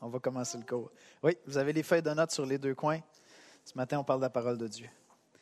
On va commencer le cours. Oui, vous avez les feuilles de notes sur les deux coins. Ce matin, on parle de la parole de Dieu.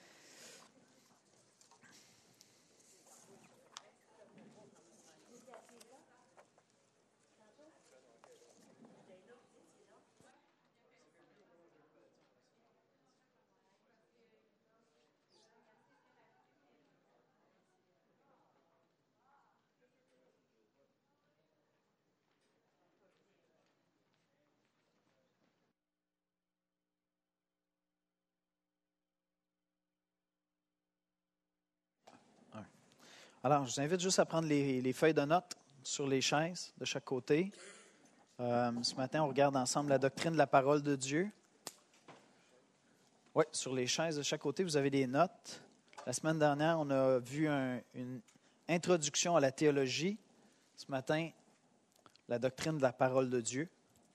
Alors, je vous invite juste à prendre les feuilles de notes sur les chaises de chaque côté. Ce matin, on regarde ensemble la doctrine de la parole de Dieu. Oui, sur les chaises de chaque côté, vous avez des notes. La semaine dernière, on a vu une introduction à la théologie. Ce matin, la doctrine de la parole de Dieu.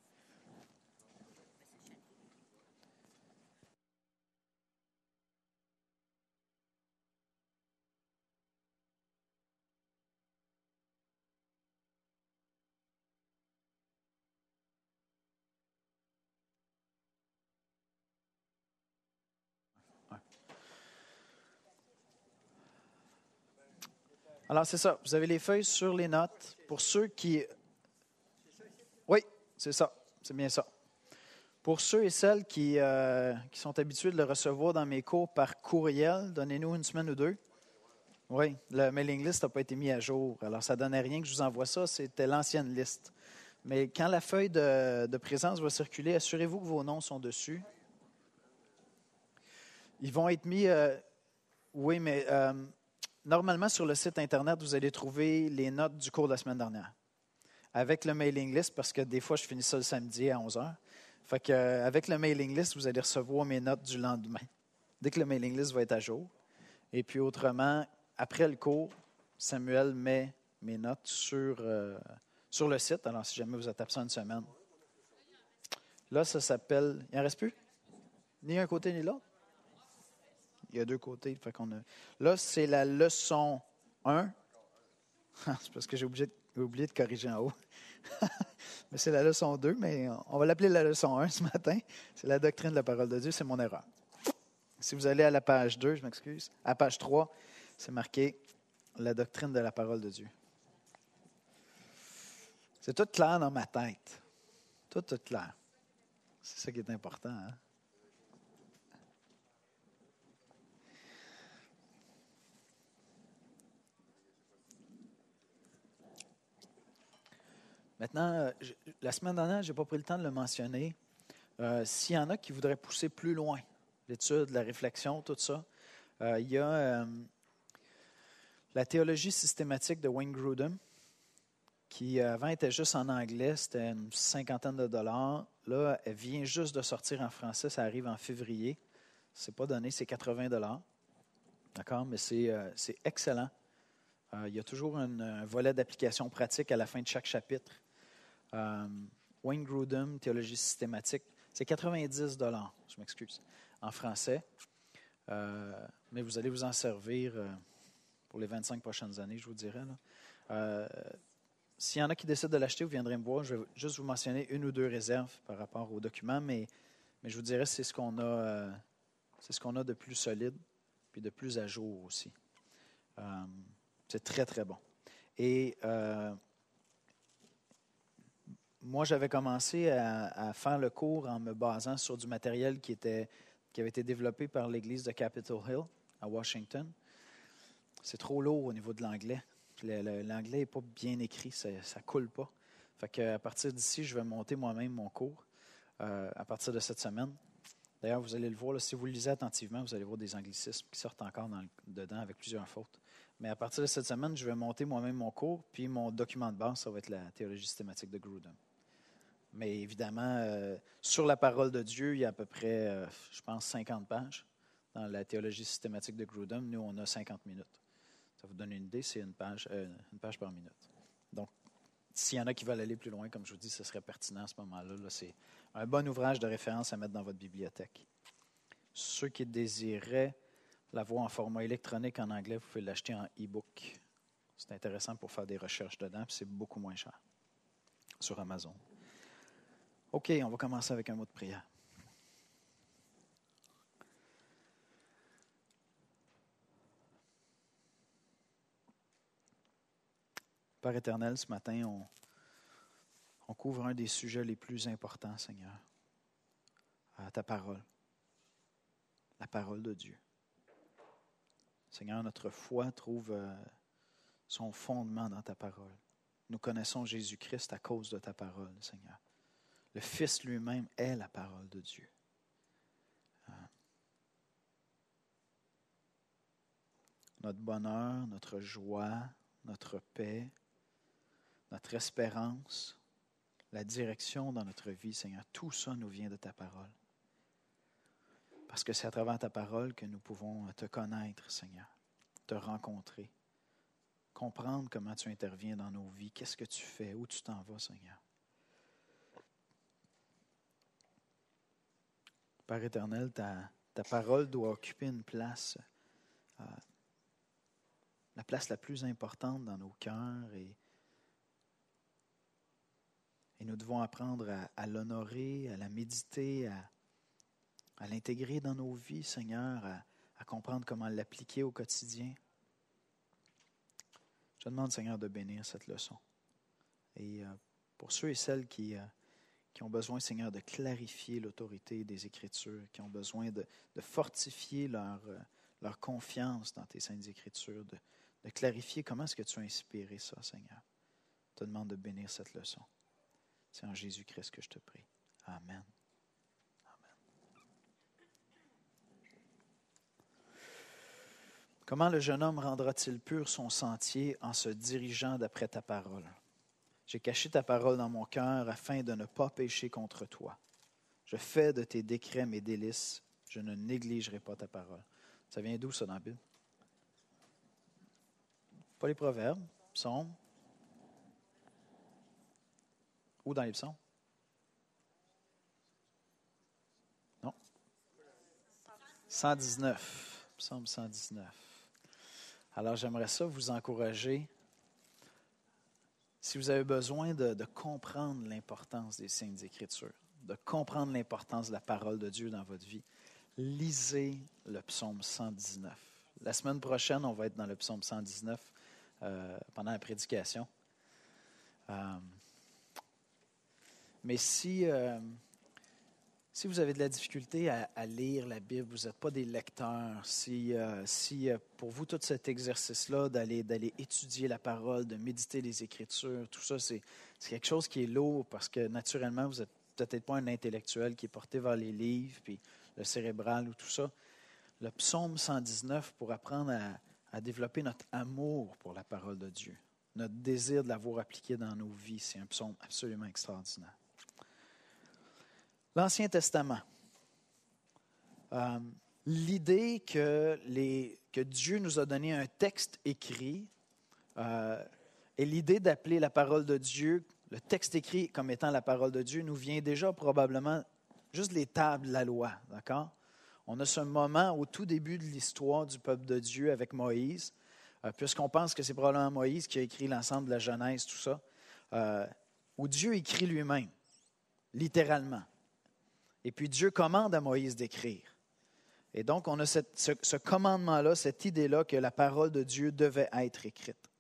Alors, c'est ça. Vous avez les feuilles sur les notes. Pour ceux qui... Oui, c'est ça. C'est bien ça. Pour ceux et celles qui sont habitués de le recevoir dans mes cours par courriel, donnez-nous une semaine ou deux. Oui, le mailing list n'a pas été mis à jour. Alors, ça ne donnait rien que je vous envoie ça. C'était l'ancienne liste. Mais quand la feuille de présence va circuler, assurez-vous que vos noms sont dessus. Ils vont être mis... oui, mais normalement, sur le site Internet, vous allez trouver les notes du cours de la semaine dernière. Avec le mailing list, parce que des fois, je finis ça le samedi à 11h. Fait qu'avec le mailing list, vous allez recevoir mes notes du lendemain, dès que le mailing list va être à jour. Et puis autrement, après le cours, Samuel met mes notes sur le site. Alors, si jamais vous êtes absent une semaine. Là, ça s'appelle... Il n'en reste plus? Ni un côté ni l'autre? Il y a deux côtés. Fait qu'on a... Là, c'est la leçon 1. C'est parce que j'ai oublié de corriger en haut. Mais c'est la leçon 2, mais on va l'appeler la leçon 1 ce matin. C'est la doctrine de la parole de Dieu, c'est mon erreur. Si vous allez à la page 2, je m'excuse, à page 3, c'est marqué la doctrine de la parole de Dieu. C'est tout clair dans ma tête. Tout clair. C'est ça qui est important. Hein? Maintenant, la semaine dernière, je n'ai pas pris le temps de le mentionner. S'il y en a qui voudraient pousser plus loin, l'étude, la réflexion, tout ça, il y a la théologie systématique de Wayne Grudem, qui avant était juste en anglais, c'était une $50. Là, elle vient juste de sortir en français, ça arrive en février. Ce n'est pas donné, c'est $80. D'accord? Mais c'est excellent. Il y a toujours un volet d'application pratique à la fin de chaque chapitre. Wayne Grudem, théologie systématique, c'est $90, je m'excuse, en français. Mais vous allez vous en servir pour les 25 prochaines années, je vous dirais. S'il y en a qui décident de l'acheter, vous viendrez me voir. Je vais juste vous mentionner une ou deux réserves par rapport au document, mais je vous dirais que c'est ce qu'on a de plus solide puis de plus à jour aussi. C'est très, très bon. Et moi, j'avais commencé à faire le cours en me basant sur du matériel qui avait été développé par l'Église de Capitol Hill à Washington. C'est trop lourd au niveau de l'anglais. L'anglais n'est pas bien écrit, ça ne coule pas. Fait qu'à partir d'ici, je vais monter moi-même mon cours à partir de cette semaine. D'ailleurs, vous allez le voir, là, si vous le lisez attentivement, vous allez voir des anglicismes qui sortent encore dedans avec plusieurs fautes. Mais à partir de cette semaine, je vais monter moi-même mon cours, puis mon document de base, ça va être la théologie systématique de Grudem. Mais évidemment, sur la parole de Dieu, il y a à peu près, je pense, 50 pages. Dans la théologie systématique de Grudem, nous, on a 50 minutes. Ça vous donne une idée, c'est une page par minute. Donc, s'il y en a qui veulent aller plus loin, comme je vous dis, ce serait pertinent à ce moment-là. Là, c'est un bon ouvrage de référence à mettre dans votre bibliothèque. Ceux qui désiraient l'avoir en format électronique en anglais, vous pouvez l'acheter en e-book. C'est intéressant pour faire des recherches dedans, puis c'est beaucoup moins cher sur Amazon. OK, on va commencer avec un mot de prière. Père éternel, ce matin, on couvre un des sujets les plus importants, Seigneur, ta parole, la parole de Dieu. Seigneur, notre foi trouve son fondement dans ta parole. Nous connaissons Jésus-Christ à cause de ta parole, Seigneur. Le Fils lui-même est la parole de Dieu. Notre bonheur, notre joie, notre paix, notre espérance, la direction dans notre vie, Seigneur, tout ça nous vient de ta parole. Parce que c'est à travers ta parole que nous pouvons te connaître, Seigneur, te rencontrer, comprendre comment tu interviens dans nos vies, qu'est-ce que tu fais, où tu t'en vas, Seigneur. Père éternel, ta parole doit occuper une place, la place la plus importante dans nos cœurs et nous devons apprendre à l'honorer, à la méditer, à l'intégrer dans nos vies, Seigneur, à comprendre comment l'appliquer au quotidien. Je te demande, Seigneur, de bénir cette leçon. Et pour ceux et celles qui ont besoin, Seigneur, de clarifier l'autorité des Écritures, qui ont besoin de fortifier leur confiance dans tes saintes Écritures, de clarifier comment est-ce que tu as inspiré ça, Seigneur. Je te demande de bénir cette leçon. C'est en Jésus-Christ que je te prie. Amen. Amen. Comment le jeune homme rendra-t-il pur son sentier en se dirigeant d'après ta parole? J'ai caché ta parole dans mon cœur afin de ne pas pécher contre toi. Je fais de tes décrets mes délices. Je ne négligerai pas ta parole. Ça vient d'où ça dans la Bible? Pas les Proverbes, Psaumes. Où dans les psaumes? Non. 119. Psaume 119. Alors, j'aimerais ça vous encourager, si vous avez besoin de comprendre l'importance des Saintes Écritures, de comprendre l'importance de la parole de Dieu dans votre vie, lisez le psaume 119. La semaine prochaine, on va être dans le psaume 119 pendant la prédication. Mais si vous avez de la difficulté à lire la Bible, vous n'êtes pas des lecteurs, si pour vous tout cet exercice-là d'aller étudier la parole, de méditer les Écritures, tout ça, c'est quelque chose qui est lourd parce que naturellement, vous n'êtes peut-être pas un intellectuel qui est porté vers les livres, puis le cérébral ou tout ça. Le psaume 119 pour apprendre à développer notre amour pour la parole de Dieu, notre désir de l'avoir appliqué dans nos vies, c'est un psaume absolument extraordinaire. L'Ancien Testament. L'idée que Dieu nous a donné un texte écrit et l'idée d'appeler la parole de Dieu, le texte écrit comme étant la parole de Dieu, nous vient déjà probablement juste les tables de la loi, d'accord? On a ce moment au tout début de l'histoire du peuple de Dieu avec Moïse, puisqu'on pense que c'est probablement Moïse qui a écrit l'ensemble de la Genèse, tout ça, où Dieu écrit lui-même, littéralement. Et puis Dieu commande à Moïse d'écrire. Et donc, on a ce commandement-là, cette idée-là que la parole de Dieu devait être écrite.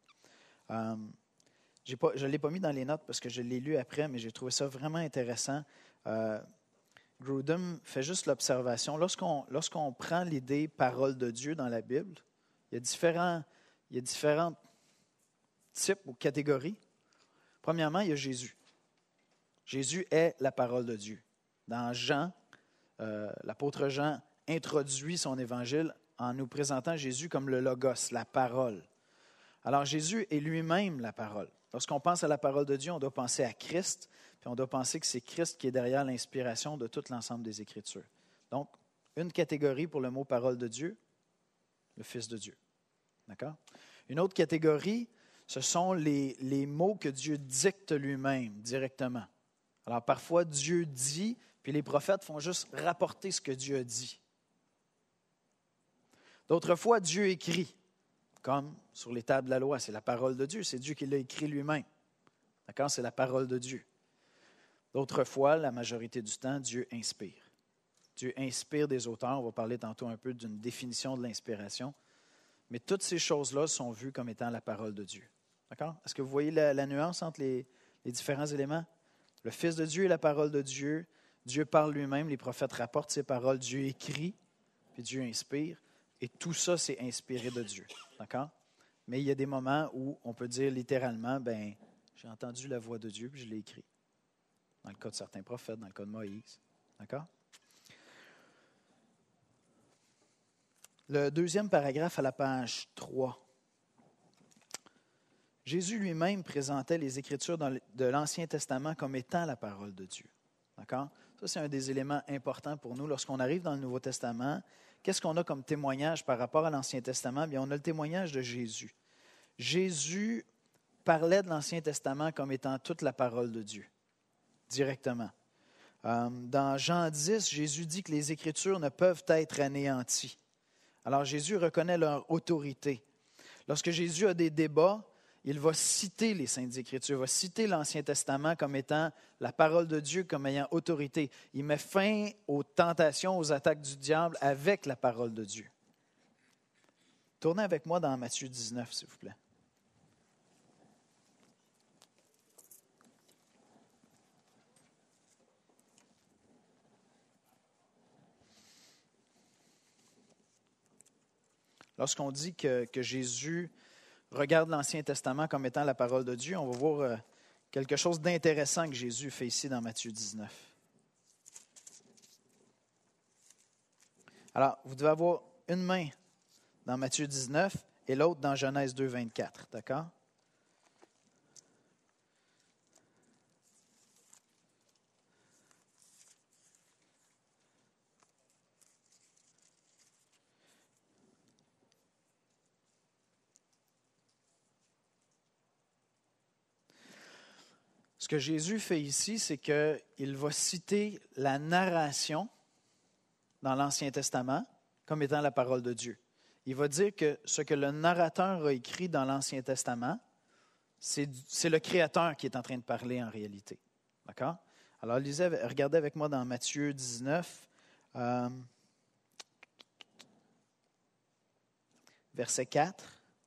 Je ne l'ai pas mis dans les notes parce que je l'ai lu après, mais j'ai trouvé ça vraiment intéressant. Grudem fait juste l'observation. Lorsqu'on prend l'idée parole de Dieu dans la Bible, il y a différents types ou catégories. Premièrement, il y a Jésus. Jésus est la parole de Dieu. Dans Jean, l'apôtre Jean introduit son évangile en nous présentant Jésus comme le Logos, la parole. Alors Jésus est lui-même la parole. Lorsqu'on pense à la parole de Dieu, on doit penser à Christ, puis on doit penser que c'est Christ qui est derrière l'inspiration de tout l'ensemble des Écritures. Donc, une catégorie pour le mot parole de Dieu, le Fils de Dieu. D'accord? Une autre catégorie, ce sont les mots que Dieu dicte lui-même directement. Alors parfois, Dieu dit, puis les prophètes font juste rapporter ce que Dieu a dit. D'autres fois, Dieu écrit, comme sur les tables de la loi, c'est la parole de Dieu, c'est Dieu qui l'a écrit lui-même. D'accord? C'est la parole de Dieu. D'autres fois, la majorité du temps, Dieu inspire. Dieu inspire des auteurs. On va parler tantôt un peu d'une définition de l'inspiration. Mais toutes ces choses-là sont vues comme étant la parole de Dieu. D'accord? Est-ce que vous voyez la nuance entre les différents éléments? Le Fils de Dieu est la parole de Dieu. Dieu parle lui-même, les prophètes rapportent ses paroles. Dieu écrit, puis Dieu inspire. Et tout ça, c'est inspiré de Dieu. D'accord? Mais il y a des moments où on peut dire littéralement, j'ai entendu la voix de Dieu, puis je l'ai écrit. Dans le cas de certains prophètes, dans le cas de Moïse. D'accord? Le deuxième paragraphe à la page 3. Jésus lui-même présentait les Écritures de l'Ancien Testament comme étant la parole de Dieu. D'accord? Ça, c'est un des éléments importants pour nous. Lorsqu'on arrive dans le Nouveau Testament, qu'est-ce qu'on a comme témoignage par rapport à l'Ancien Testament? Bien, on a le témoignage de Jésus. Jésus parlait de l'Ancien Testament comme étant toute la parole de Dieu, directement. Dans Jean 10, Jésus dit que les Écritures ne peuvent être anéanties. Alors, Jésus reconnaît leur autorité. Lorsque Jésus a des débats, il va citer les Saintes Écritures, il va citer l'Ancien Testament comme étant la parole de Dieu, comme ayant autorité. Il met fin aux tentations, aux attaques du diable avec la parole de Dieu. Tournez avec moi dans Matthieu 19, s'il vous plaît. Lorsqu'on dit que Jésus regarde l'Ancien Testament comme étant la parole de Dieu, on va voir quelque chose d'intéressant que Jésus fait ici dans Matthieu 19. Alors, vous devez avoir une main dans Matthieu 19 et l'autre dans Genèse 2, 24, d'accord? Ce que Jésus fait ici, c'est qu'il va citer la narration dans l'Ancien Testament comme étant la parole de Dieu. Il va dire que ce que le narrateur a écrit dans l'Ancien Testament, c'est le Créateur qui est en train de parler en réalité. D'accord? Alors, regardez avec moi dans Matthieu 19, verset 4.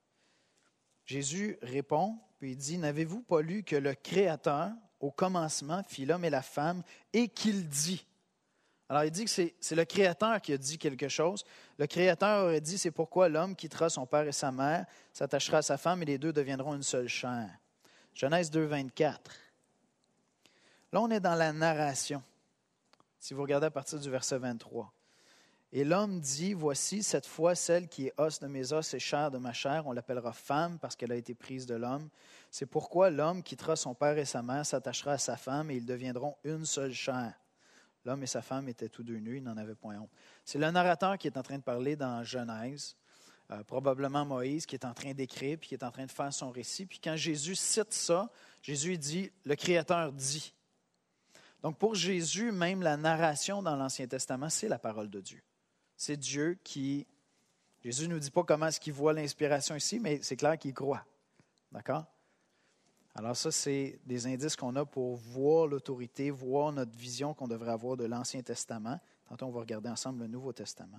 Jésus répond, puis il dit, « N'avez-vous pas lu que le Créateur, au commencement, fit l'homme et la femme, et qu'il dit... » Alors, il dit que c'est le Créateur qui a dit quelque chose. Le Créateur aurait dit, c'est pourquoi l'homme quittera son père et sa mère, s'attachera à sa femme, et les deux deviendront une seule chair. Genèse 2, 24. Là, on est dans la narration. Si vous regardez à partir du verset 23. Et l'homme dit, voici, cette fois, celle qui est os de mes os et chair de ma chair, on l'appellera femme parce qu'elle a été prise de l'homme. C'est pourquoi l'homme quittera son père et sa mère, s'attachera à sa femme et ils deviendront une seule chair. L'homme et sa femme étaient tous deux nus, ils n'en avaient point honte. C'est le narrateur qui est en train de parler dans Genèse, probablement Moïse, qui est en train d'écrire, puis qui est en train de faire son récit. Puis quand Jésus cite ça, Jésus dit, le Créateur dit. Donc pour Jésus, même la narration dans l'Ancien Testament, c'est la parole de Dieu. C'est Dieu qui... Jésus ne nous dit pas comment est-ce qu'il voit l'inspiration ici, mais c'est clair qu'il croit. D'accord? Alors ça, c'est des indices qu'on a pour voir l'autorité, voir notre vision qu'on devrait avoir de l'Ancien Testament. Tantôt, on va regarder ensemble le Nouveau Testament.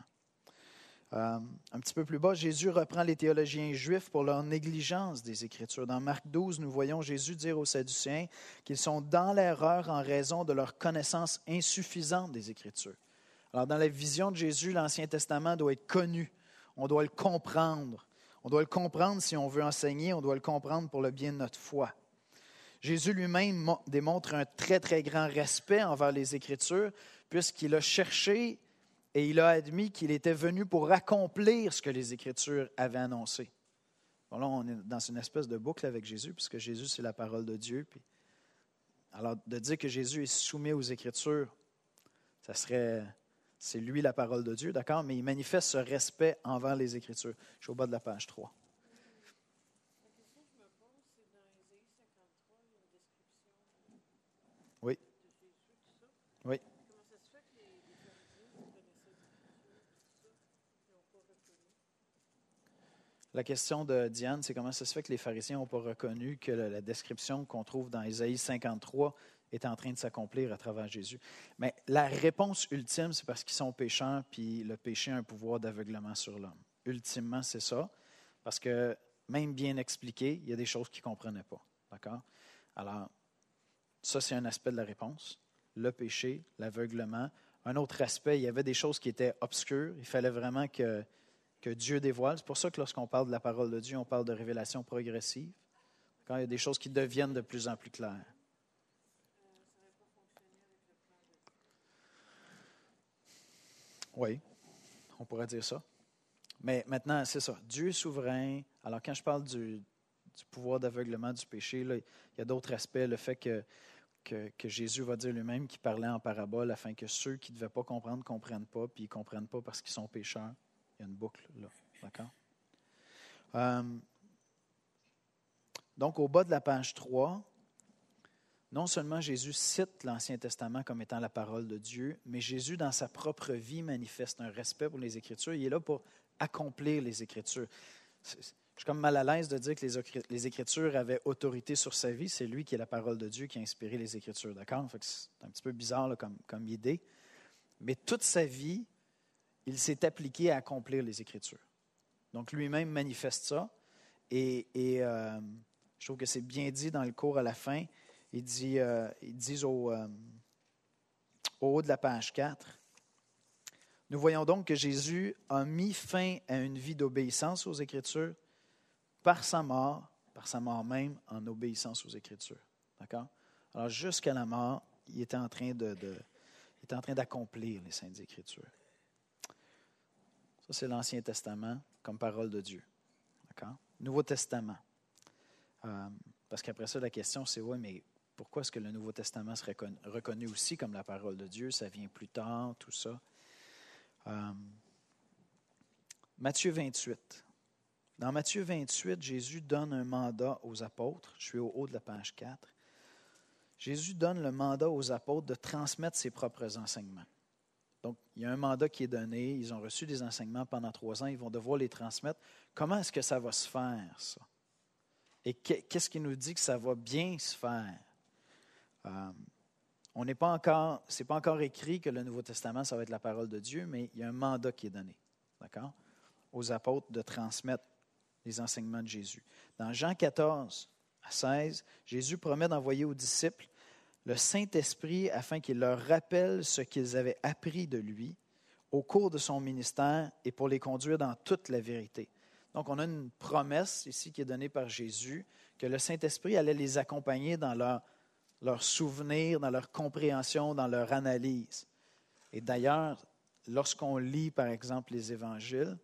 Un petit peu plus bas, Jésus reprend les théologiens juifs pour leur négligence des Écritures. Dans Marc 12, nous voyons Jésus dire aux Sadducéens qu'ils sont dans l'erreur en raison de leur connaissance insuffisante des Écritures. Alors, dans la vision de Jésus, l'Ancien Testament doit être connu. On doit le comprendre. On doit le comprendre si on veut enseigner. On doit le comprendre pour le bien de notre foi. Jésus lui-même démontre un très, très grand respect envers les Écritures puisqu'il a cherché et il a admis qu'il était venu pour accomplir ce que les Écritures avaient annoncé. Bon, là, on est dans une espèce de boucle avec Jésus puisque Jésus, c'est la parole de Dieu. Puis, alors, de dire que Jésus est soumis aux Écritures, ça serait... C'est lui la parole de Dieu, d'accord? Mais il manifeste ce respect envers les Écritures. Je suis au bas de la page 3. La question que je me pose, c'est dans Ésaïe 53, il y a une description Oui. de Jésus, tout ça. Oui. Comment ça se fait que les pharisiens qui connaissaient les Écritures, tout ça, ils n'ont pas reconnu? La question de Diane, c'est comment ça se fait que les pharisiens n'ont pas reconnu que la description qu'on trouve dans Ésaïe 53 est en train de s'accomplir à travers Jésus. Mais la réponse ultime, c'est parce qu'ils sont pécheurs, puis le péché a un pouvoir d'aveuglement sur l'homme. Ultimement, c'est ça, parce que même bien expliqué, il y a des choses qu'ils ne comprenaient pas. D'accord? Alors, ça, c'est un aspect de la réponse. Le péché, l'aveuglement. Un autre aspect, il y avait des choses qui étaient obscures. Il fallait vraiment que Dieu dévoile. C'est pour ça que lorsqu'on parle de la parole de Dieu, on parle de révélation progressive. Quand il y a des choses qui deviennent de plus en plus claires. Oui, on pourrait dire ça. Mais maintenant, c'est ça. Dieu est souverain. Alors, quand je parle du pouvoir d'aveuglement du péché, là, il y a d'autres aspects. Le fait que Jésus va dire lui-même qu'il parlait en parabole afin que ceux qui ne devaient pas comprendre ne comprennent pas, puis ils ne comprennent pas parce qu'ils sont pécheurs. Il y a une boucle là. D'accord? Donc, au bas de la page 3, non seulement Jésus cite l'Ancien Testament comme étant la parole de Dieu, mais Jésus, dans sa propre vie, manifeste un respect pour les Écritures. Il est là pour accomplir les Écritures. Je suis comme mal à l'aise de dire que les Écritures avaient autorité sur sa vie. C'est lui qui est la parole de Dieu qui a inspiré les Écritures. D'accord? C'est un petit peu bizarre là, comme idée. Mais toute sa vie, il s'est appliqué à accomplir les Écritures. Donc, lui-même manifeste ça. Et je trouve que c'est bien dit dans le cours à la fin. Ils disent au haut de la page 4, « Nous voyons donc que Jésus a mis fin à une vie d'obéissance aux Écritures par sa mort même, en obéissance aux Écritures. » D'accord? Alors, jusqu'à la mort, il était en train d'accomplir les Saintes Écritures. Ça, c'est l'Ancien Testament comme parole de Dieu. D'accord? Nouveau Testament. Parce qu'après ça, la question, c'est, oui, mais pourquoi est-ce que le Nouveau Testament serait reconnu aussi comme la parole de Dieu? Ça vient plus tard, tout ça. Matthieu 28. Dans Matthieu 28, Jésus donne un mandat aux apôtres. Je suis au haut de la page 4. Jésus donne le mandat aux apôtres de transmettre ses propres enseignements. Donc, il y a un mandat qui est donné. Ils ont reçu des enseignements pendant 3 ans. Ils vont devoir les transmettre. Comment est-ce que ça va se faire, ça? Et qu'est-ce qui nous dit que ça va bien se faire? C'est pas encore écrit que le Nouveau Testament, ça va être la parole de Dieu, mais il y a un mandat qui est donné, d'accord, aux apôtres de transmettre les enseignements de Jésus. Dans Jean 14 à 16, Jésus promet d'envoyer aux disciples le Saint-Esprit afin qu'il leur rappelle ce qu'ils avaient appris de lui au cours de son ministère et pour les conduire dans toute la vérité. Donc, on a une promesse ici qui est donnée par Jésus que le Saint-Esprit allait les accompagner dans leur souvenir, dans leur compréhension, dans leur analyse. Et d'ailleurs, lorsqu'on lit, par exemple, les évangiles,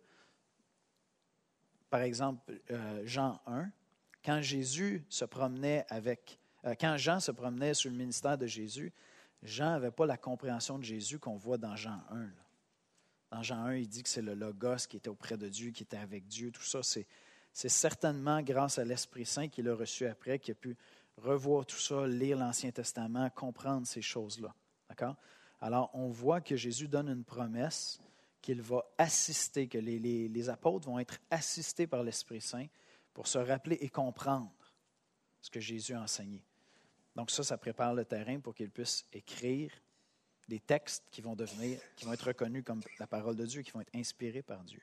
par exemple, Jean 1, quand Jean se promenait sur le ministère de Jésus, Jean n'avait pas la compréhension de Jésus qu'on voit dans Jean 1. Là. Dans Jean 1, il dit que c'est le Logos qui était auprès de Dieu, qui était avec Dieu. Tout ça, c'est certainement grâce à l'Esprit Saint qu'il a reçu après, qu'il a pu revoir tout ça, lire l'Ancien Testament, comprendre ces choses-là. D'accord? Alors, on voit que Jésus donne une promesse qu'il va assister, que les apôtres vont être assistés par l'Esprit Saint pour se rappeler et comprendre ce que Jésus a enseigné. Donc ça prépare le terrain pour qu'ils puissent écrire des textes qui vont être reconnus comme la parole de Dieu, qui vont être inspirés par Dieu.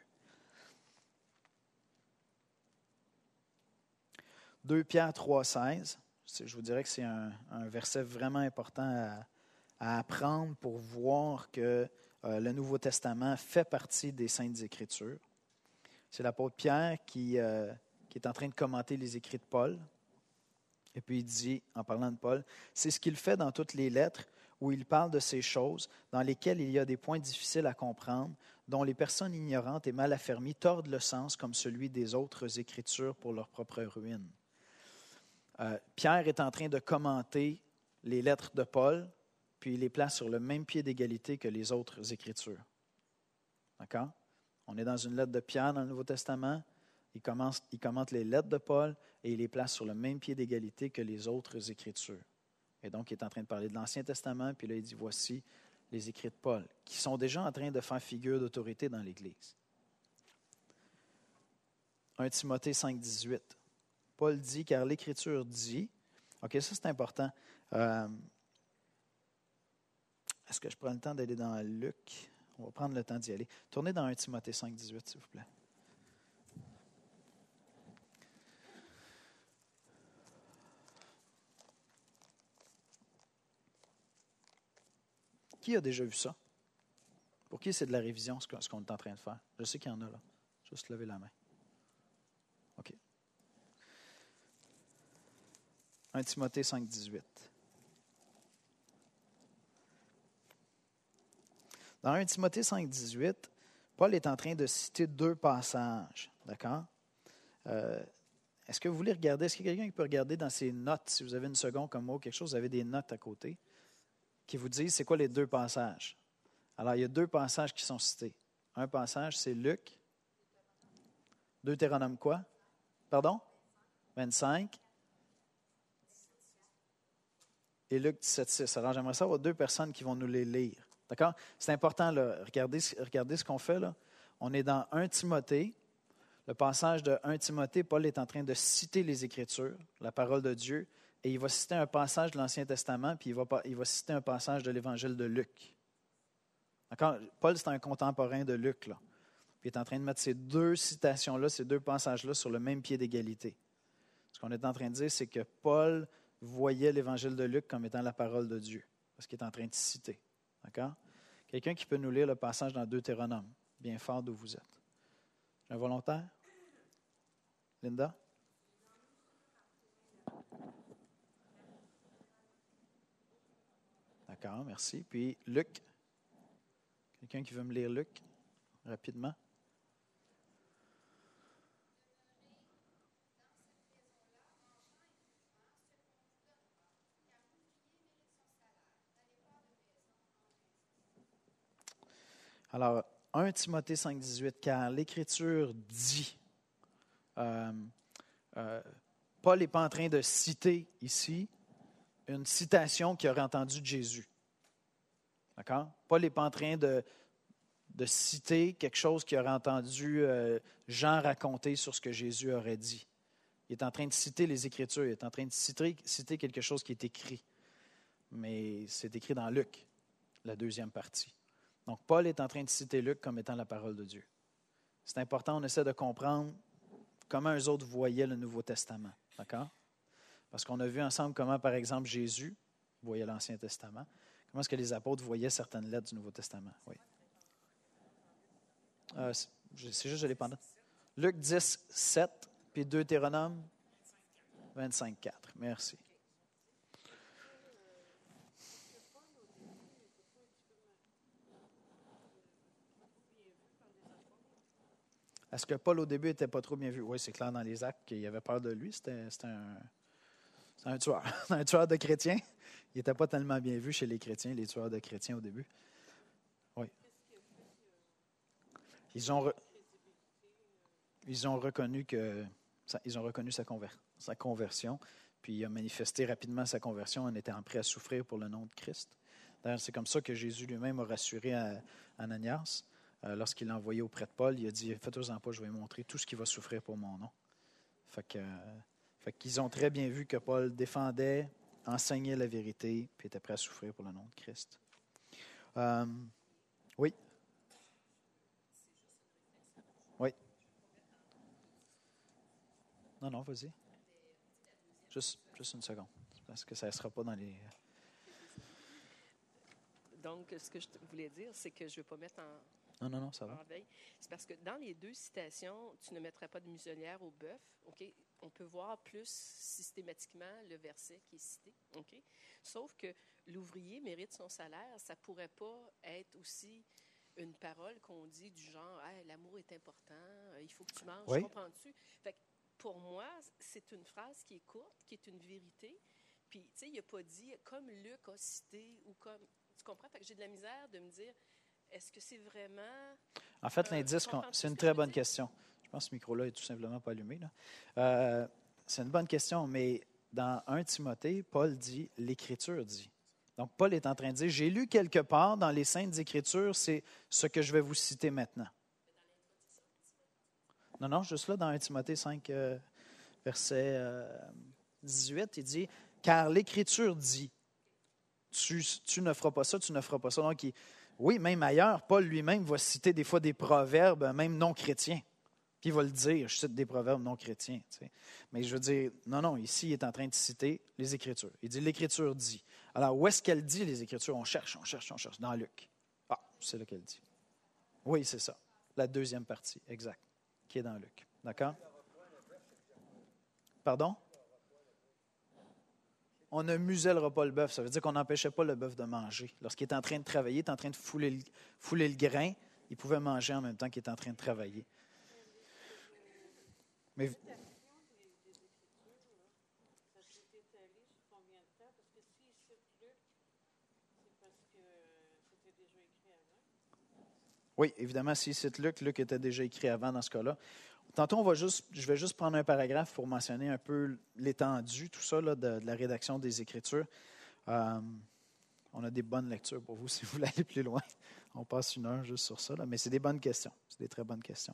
2 Pierre 3,16, je vous dirais que c'est un verset vraiment important à apprendre pour voir que le Nouveau Testament fait partie des Saintes Écritures. C'est l'apôtre Pierre qui est en train de commenter les écrits de Paul. Et puis il dit, en parlant de Paul, « C'est ce qu'il fait dans toutes les lettres où il parle de ces choses dans lesquelles il y a des points difficiles à comprendre, dont les personnes ignorantes et mal affermies tordent le sens comme celui des autres Écritures pour leur propre ruine. » Pierre est en train de commenter les lettres de Paul, puis il les place sur le même pied d'égalité que les autres Écritures. D'accord? On est dans une lettre de Pierre dans le Nouveau Testament. Il commente les lettres de Paul et il les place sur le même pied d'égalité que les autres Écritures. Et donc, il est en train de parler de l'Ancien Testament, puis là, il dit, voici les écrits de Paul, qui sont déjà en train de faire figure d'autorité dans l'Église. 1 Timothée 5, 18. Paul dit, car l'Écriture dit, OK, ça c'est important, Est-ce que je prends le temps d'aller dans Luc? On va prendre le temps d'y aller. Tournez dans 1 Timothée 5, 18, s'il vous plaît. Qui a déjà vu ça? Pour qui c'est de la révision, ce qu'on est en train de faire? Je sais qu'il y en a là. Juste lever la main. OK. 1 Timothée 5, 18. Dans 1 Timothée 5, 18, Paul est en train de citer deux passages. D'accord? Est-ce que vous voulez regarder? Est-ce qu'il y a quelqu'un qui peut regarder dans ses notes, si vous avez une seconde comme moi ou quelque chose, vous avez des notes à côté, qui vous disent c'est quoi les deux passages? Alors, il y a deux passages qui sont cités. Un passage, c'est Luc. Deutéronome quoi? Pardon? 25. Et Luc 17, 6. Alors, j'aimerais savoir deux personnes qui vont nous les lire. D'accord? C'est important, là. Regardez ce qu'on fait, là. On est dans 1 Timothée. Le passage de 1 Timothée, Paul est en train de citer les Écritures, la parole de Dieu, et il va citer un passage de l'Ancien Testament, puis il va citer un passage de l'Évangile de Luc. D'accord? Paul, c'est un contemporain de Luc, là. Puis il est en train de mettre ces deux citations-là, ces deux passages-là sur le même pied d'égalité. Ce qu'on est en train de dire, c'est que Paul voyait l'Évangile de Luc comme étant la parole de Dieu, parce qu'il est en train de citer. D'accord? Quelqu'un qui peut nous lire le passage dans Deutéronome, bien fort d'où vous êtes. Un volontaire? Linda? D'accord, merci. Puis Luc? Quelqu'un qui veut me lire Luc rapidement? Alors, 1 Timothée 5, 18, car l'Écriture dit, Paul n'est pas en train de citer ici une citation qu'il aurait entendue de Jésus. D'accord? Paul n'est pas en train de citer quelque chose qu'il aurait entendu Jean raconter sur ce que Jésus aurait dit. Il est en train de citer les Écritures, il est en train de citer quelque chose qui est écrit. Mais c'est écrit dans Luc, la deuxième partie. Donc, Paul est en train de citer Luc comme étant la parole de Dieu. C'est important, on essaie de comprendre comment eux autres voyaient le Nouveau Testament. D'accord? Parce qu'on a vu ensemble comment, par exemple, Jésus voyait l'Ancien Testament. Comment est-ce que les apôtres voyaient certaines lettres du Nouveau Testament? Oui. C'est juste, je l'ai pendant. Luc 10, 7, puis Deutéronome 25, 4. Merci. Est-ce que Paul, au début, n'était pas trop bien vu? Oui, c'est clair dans les actes qu'il avait peur de lui. C'était un tueur. Un tueur de chrétiens. Il n'était pas tellement bien vu chez les chrétiens, les tueurs de chrétiens au début. Oui. Ils ont reconnu sa conversion, puis il a manifesté rapidement sa conversion en étant prêt à souffrir pour le nom de Christ. D'ailleurs, c'est comme ça que Jésus lui-même a rassuré Ananias. Lorsqu'il l'a envoyé auprès de Paul, il a dit « Faites-en pas, je vais montrer tout ce qui va souffrir pour mon nom. » Fait qu'ils ont très bien vu que Paul défendait, enseignait la vérité, puis était prêt à souffrir pour le nom de Christ. Oui? Oui? Non, vas-y. Juste une seconde, parce que ça ne sera pas dans les... Donc, ce que je voulais dire, c'est que je ne veux pas mettre en... Non, ça va. C'est parce que dans les deux citations, tu ne mettrais pas de muselière au bœuf. Okay? On peut voir plus systématiquement le verset qui est cité. Okay? Sauf que l'ouvrier mérite son salaire. Ça ne pourrait pas être aussi une parole qu'on dit du genre hey, « l'amour est important, il faut que tu manges oui. » Comprends-tu? Fait que pour moi, c'est une phrase qui est courte, qui est une vérité. Puis, tu sais, il n'a pas dit « comme Luc a cité » ou comme... Tu comprends? Fait que j'ai de la misère de me dire... Est-ce que c'est vraiment... En fait, l'indice, c'est une très bonne question. Je pense que ce micro-là est tout simplement pas allumé. Là. C'est une bonne question, mais dans 1 Timothée, Paul dit, l'Écriture dit. Donc, Paul est en train de dire, j'ai lu quelque part dans les Saintes Écritures, c'est ce que je vais vous citer maintenant. Non, juste là, dans 1 Timothée 5, verset 18, il dit, car l'Écriture dit. tu ne feras pas ça, tu ne feras pas ça. Donc, oui, même ailleurs, Paul lui-même va citer des fois des proverbes, même non chrétiens. Puis il va le dire, je cite des proverbes non chrétiens. Tu sais. Mais je veux dire, non, ici, il est en train de citer les Écritures. Il dit, l'Écriture dit. Alors, où est-ce qu'elle dit, les Écritures? On cherche. Dans Luc. Ah, c'est là qu'elle dit. Oui, c'est ça. La deuxième partie, exact, qui est dans Luc. D'accord? Pardon? On ne musellera pas le bœuf. Ça veut dire qu'on n'empêchait pas le bœuf de manger. Lorsqu'il est en train de travailler, il est en train de fouler le grain, il pouvait manger en même temps qu'il est en train de travailler. Mais oui, évidemment, s'il cite Luc, Luc était déjà écrit avant dans ce cas-là. Tantôt, je vais juste prendre un paragraphe pour mentionner un peu l'étendue, tout ça, là, de la rédaction des Écritures. On a des bonnes lectures pour vous si vous voulez aller plus loin. On passe 1 heure juste sur ça, là, mais c'est des bonnes questions. C'est des très bonnes questions.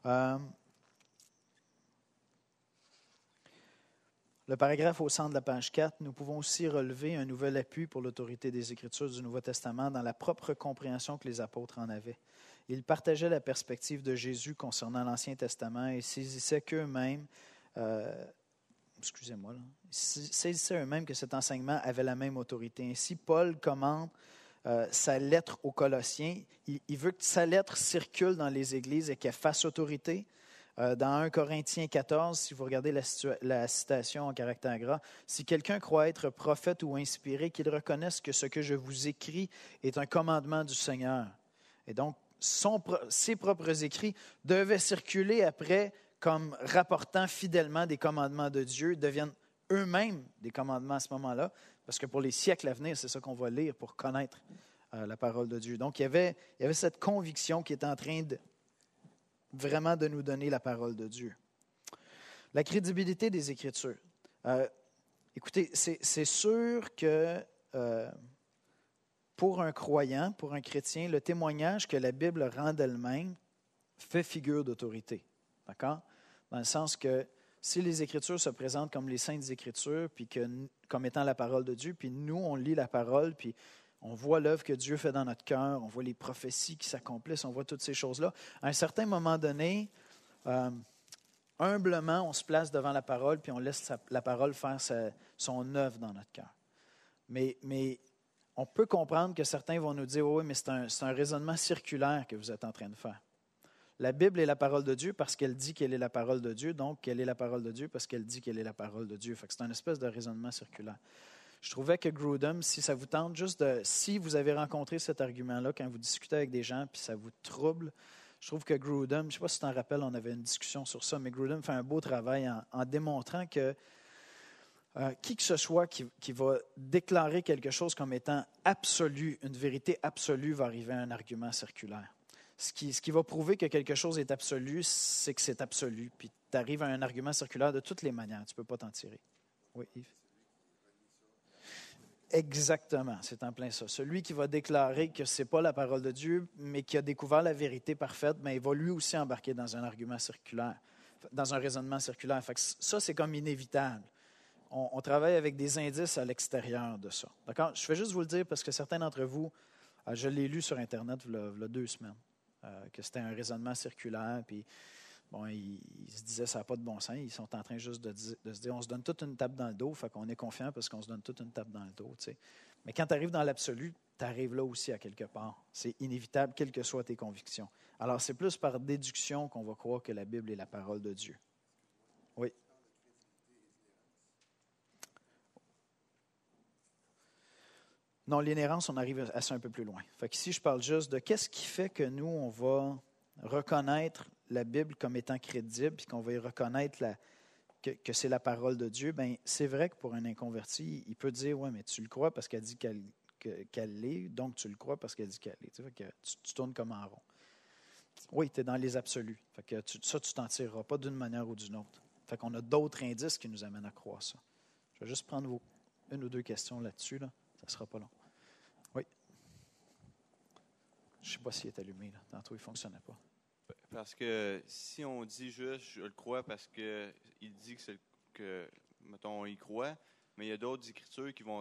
Le paragraphe au centre de la page 4, nous pouvons aussi relever un nouvel appui pour l'autorité des Écritures du Nouveau Testament dans la propre compréhension que les apôtres en avaient. Ils partageaient la perspective de Jésus concernant l'Ancien Testament et saisissaient eux-mêmes que cet enseignement avait la même autorité. Ainsi, Paul commande sa lettre aux Colossiens. Il veut que sa lettre circule dans les églises et qu'elle fasse autorité. Dans 1 Corinthiens 14, si vous regardez la citation en caractère gras, « Si quelqu'un croit être prophète ou inspiré, qu'il reconnaisse que ce que je vous écris est un commandement du Seigneur. » Et donc, ses propres écrits devaient circuler après comme rapportant fidèlement des commandements de Dieu, deviennent eux-mêmes des commandements à ce moment-là, parce que pour les siècles à venir, c'est ça qu'on va lire pour connaître la parole de Dieu. Donc, il y avait cette conviction qui était en train vraiment de nous donner la parole de Dieu. La crédibilité des Écritures. Écoutez, c'est sûr que pour un croyant, pour un chrétien, le témoignage que la Bible rend d'elle-même fait figure d'autorité. D'accord? Dans le sens que si les Écritures se présentent comme les Saintes Écritures, puis comme étant la parole de Dieu, puis nous, on lit la parole, puis on voit l'œuvre que Dieu fait dans notre cœur, on voit les prophéties qui s'accomplissent, on voit toutes ces choses-là. À un certain moment donné, humblement, on se place devant la parole, puis on laisse la parole faire son œuvre dans notre cœur. Mais on peut comprendre que certains vont nous dire, oui, mais c'est un raisonnement circulaire que vous êtes en train de faire. La Bible est la parole de Dieu parce qu'elle dit qu'elle est la parole de Dieu, donc elle est la parole de Dieu parce qu'elle dit qu'elle est la parole de Dieu. Fait que c'est une espèce de raisonnement circulaire. Je trouvais que Grudem, si ça vous tente, si vous avez rencontré cet argument-là quand vous discutez avec des gens puis ça vous trouble, je trouve que Grudem, je ne sais pas si tu t'en rappelles, on avait une discussion sur ça, mais Grudem fait un beau travail en démontrant que qui que ce soit qui va déclarer quelque chose comme étant absolu, une vérité absolue, va arriver à un argument circulaire. Ce qui va prouver que quelque chose est absolu, c'est que c'est absolu. Puis tu arrives à un argument circulaire de toutes les manières. Tu ne peux pas t'en tirer. Oui, Yves? Exactement, c'est en plein ça. Celui qui va déclarer que ce n'est pas la parole de Dieu, mais qui a découvert la vérité parfaite, bien, il va lui aussi embarquer dans un argument circulaire, dans un raisonnement circulaire. Fait que ça, c'est comme inévitable. On travaille avec des indices à l'extérieur de ça. D'accord? Je vais juste vous le dire parce que certains d'entre vous, je l'ai lu sur Internet il y a 2 semaines, que c'était un raisonnement circulaire, puis bon, ils se disaient ça n'a pas de bon sens. Ils sont en train juste de se dire on se donne toute une tape dans le dos, fait qu'on est confiant parce qu'on se donne toute une tape dans le dos. Tu sais. Mais quand tu arrives dans l'absolu, tu arrives là aussi à quelque part. C'est inévitable, quelles que soient tes convictions. Alors, c'est plus par déduction qu'on va croire que la Bible est la parole de Dieu. Oui. Non, l'inhérence, on arrive à ça un peu plus loin. Fait qu'ici, je parle juste de qu'est-ce qui fait que nous, on va reconnaître la Bible comme étant crédible, puis qu'on va y reconnaître que c'est la parole de Dieu. Bien, c'est vrai que pour un inconverti, il peut dire, oui, mais tu le crois parce qu'elle dit qu'elle l'est, donc tu le crois parce qu'elle dit qu'elle l'est. Fait que tu tournes comme en rond. Oui, tu es dans les absolus. Fait que ça, tu t'en tireras pas d'une manière ou d'une autre. Fait qu'on a d'autres indices qui nous amènent à croire ça. Je vais juste prendre une ou deux questions là-dessus, là. Ça ne sera pas long. Oui. Je ne sais pas s'il est allumé, là. Tantôt, il ne fonctionnait pas. Parce que si on dit juste je le crois parce qu'il dit que mettons, on y croit, mais il y a d'autres écritures qui vont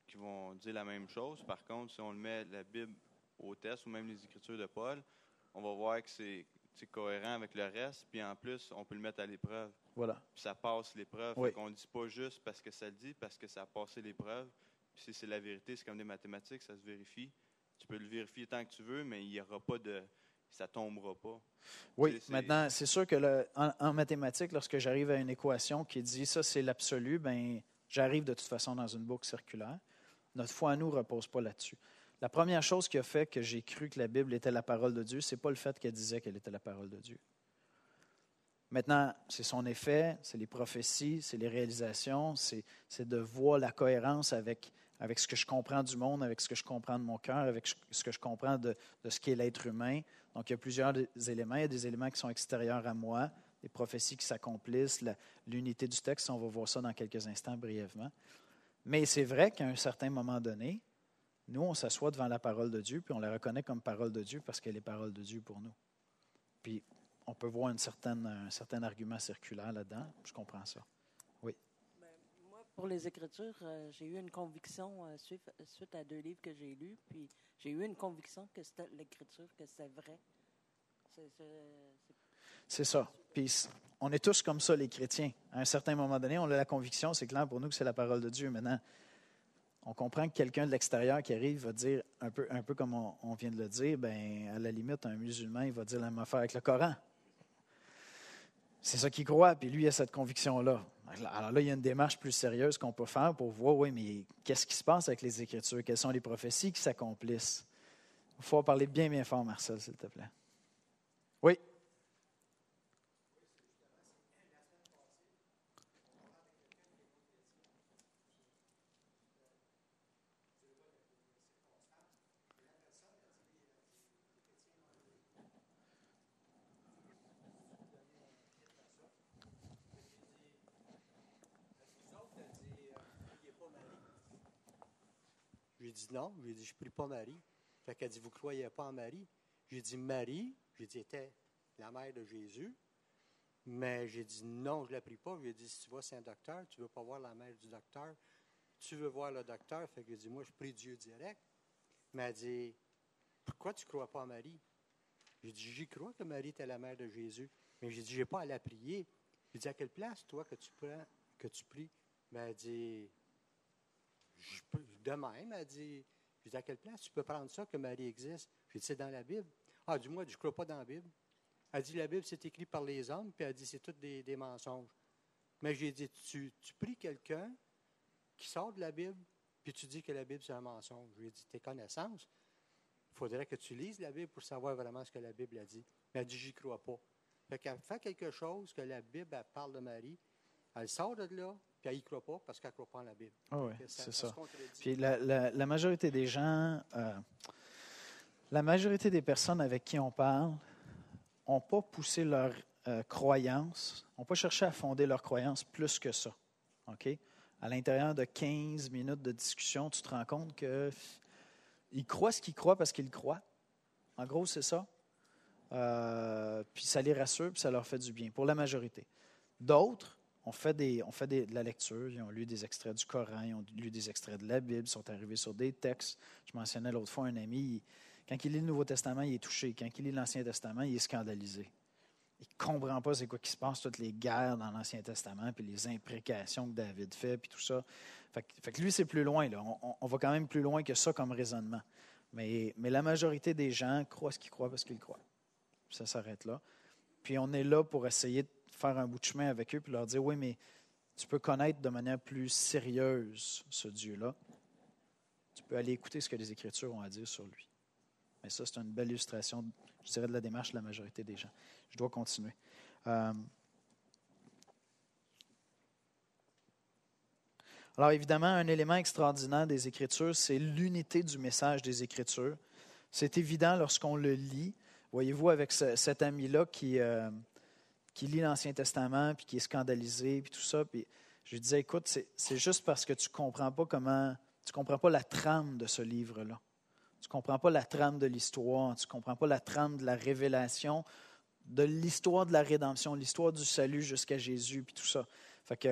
qui vont dire la même chose. Par contre, si on le met la Bible au test ou même les Écritures de Paul, on va voir que c'est cohérent avec le reste. Puis en plus, on peut le mettre à l'épreuve. Voilà. Puis ça passe l'épreuve. Oui. Fait qu'on ne dit pas juste parce que ça le dit, parce que ça a passé l'épreuve. Puis si c'est la vérité, c'est comme des mathématiques, ça se vérifie. Tu peux le vérifier tant que tu veux, mais il n'y aura pas de... ça ne tombera pas. Oui, maintenant, c'est sûr que en mathématiques, lorsque j'arrive à une équation qui dit ça, c'est l'absolu, bien, j'arrive de toute façon dans une boucle circulaire. Notre foi à nous ne repose pas là-dessus. La première chose qui a fait que j'ai cru que la Bible était la parole de Dieu, ce n'est pas le fait qu'elle disait qu'elle était la parole de Dieu. Maintenant, c'est son effet, c'est les prophéties, c'est les réalisations, c'est de voir la cohérence avec ce que je comprends du monde, avec ce que je comprends de mon cœur, avec ce que je comprends de ce qu'est l'être humain. Donc, il y a plusieurs éléments. Il y a des éléments qui sont extérieurs à moi, des prophéties qui s'accomplissent, l'unité du texte. On va voir ça dans quelques instants brièvement. Mais c'est vrai qu'à un certain moment donné, nous, on s'assoit devant la parole de Dieu, puis on la reconnaît comme parole de Dieu parce qu'elle est parole de Dieu pour nous. Puis, on peut voir un certain argument circulaire là-dedans. Je comprends ça. Oui. Ben, moi, pour les Écritures, j'ai eu une conviction suite à 2 livres que j'ai lus, puis j'ai eu une conviction que c'était l'Écriture, que c'était vrai. C'est ça. Puis on est tous comme ça, les chrétiens. À un certain moment donné, on a la conviction, c'est clair pour nous que c'est la parole de Dieu. Maintenant, on comprend que quelqu'un de l'extérieur qui arrive va dire, un peu comme on vient de le dire, bien, à la limite, un musulman, il va dire la même affaire avec le Coran. C'est ça qu'il croit, puis lui, il a cette conviction-là. Alors là, il y a une démarche plus sérieuse qu'on peut faire pour voir, oui, mais qu'est-ce qui se passe avec les Écritures? Quelles sont les prophéties qui s'accomplissent? Il faut parler bien, bien fort, Marcel, s'il te plaît. Oui. J'ai dit non. J'ai dit, je ne prie pas Marie. Fait qu'elle dit, vous ne croyez pas en Marie? J'ai dit, Marie, j'ai dit, était la mère de Jésus. Mais j'ai dit, non, je ne la prie pas. J'ai dit, si tu vas chez un docteur, tu ne veux pas voir la mère du docteur. Tu veux voir le docteur. Fait que j'ai dit, moi, je prie Dieu direct. Mais elle dit, pourquoi tu ne crois pas en Marie? J'ai dit, j'y crois que Marie était la mère de Jésus. Mais j'ai dit, je n'ai pas à la prier. J'ai dit, à quelle place, toi, que tu pries? Mais elle dit, de même, elle dit, j'ai dit, à quelle place tu peux prendre ça que Marie existe? J'ai dit, c'est dans la Bible. Ah, du moins, je ne crois pas dans la Bible. Elle dit, la Bible, c'est écrit par les hommes, puis elle dit, c'est tout des mensonges. Mais j'ai dit, tu pries quelqu'un qui sort de la Bible, puis tu dis que la Bible, c'est un mensonge. J'ai dit, tes connaissances, il faudrait que tu lises la Bible pour savoir vraiment ce que la Bible a dit. Mais elle dit, j'y crois pas. Fait qu'elle fait quelque chose que la Bible, elle parle de Marie, elle sort de là, puis elle n'y croit pas parce qu'elle ne croit pas en la Bible. Oh oui, c'est ça. Se contredit. Puis la majorité des gens, la majorité des personnes avec qui on parle n'ont pas poussé leur croyance, n'ont pas cherché à fonder leur croyance plus que ça. OK? À l'intérieur de 15 minutes de discussion, tu te rends compte qu'ils croient ce qu'ils croient parce qu'ils croient. En gros, c'est ça. Puis ça les rassure, puis ça leur fait du bien, pour la majorité. D'autres ont fait de la lecture, ils ont lu des extraits du Coran, ils ont lu des extraits de la Bible, ils sont arrivés sur des textes. Je mentionnais l'autre fois un ami, quand il lit le Nouveau Testament, il est touché. Quand il lit l'Ancien Testament, il est scandalisé. Il ne comprend pas c'est quoi qui se passe, toutes les guerres dans l'Ancien Testament, puis les imprécations que David fait, puis tout ça. Fait que lui, c'est plus loin. Là. On va quand même plus loin que ça comme raisonnement. Mais la majorité des gens croient ce qu'ils croient parce qu'ils croient. Ça s'arrête là. Puis on est là pour essayer de faire un bout de chemin avec eux, puis leur dire, oui, mais tu peux connaître de manière plus sérieuse ce Dieu-là. Tu peux aller écouter ce que les Écritures ont à dire sur lui. Mais ça, c'est une belle illustration, je dirais, de la démarche de la majorité des gens. Je dois continuer. Alors, évidemment, un élément extraordinaire des Écritures, c'est l'unité du message des Écritures. C'est évident lorsqu'on le lit. Voyez-vous, avec cet ami-là qui lit l'Ancien Testament, puis qui est scandalisé, puis tout ça, puis je lui disais, écoute, c'est juste parce que tu ne comprends pas la trame de ce livre-là. Tu ne comprends pas la trame de l'histoire, tu ne comprends pas la trame de la révélation, de l'histoire de la rédemption, l'histoire du salut jusqu'à Jésus, puis tout ça. Fait que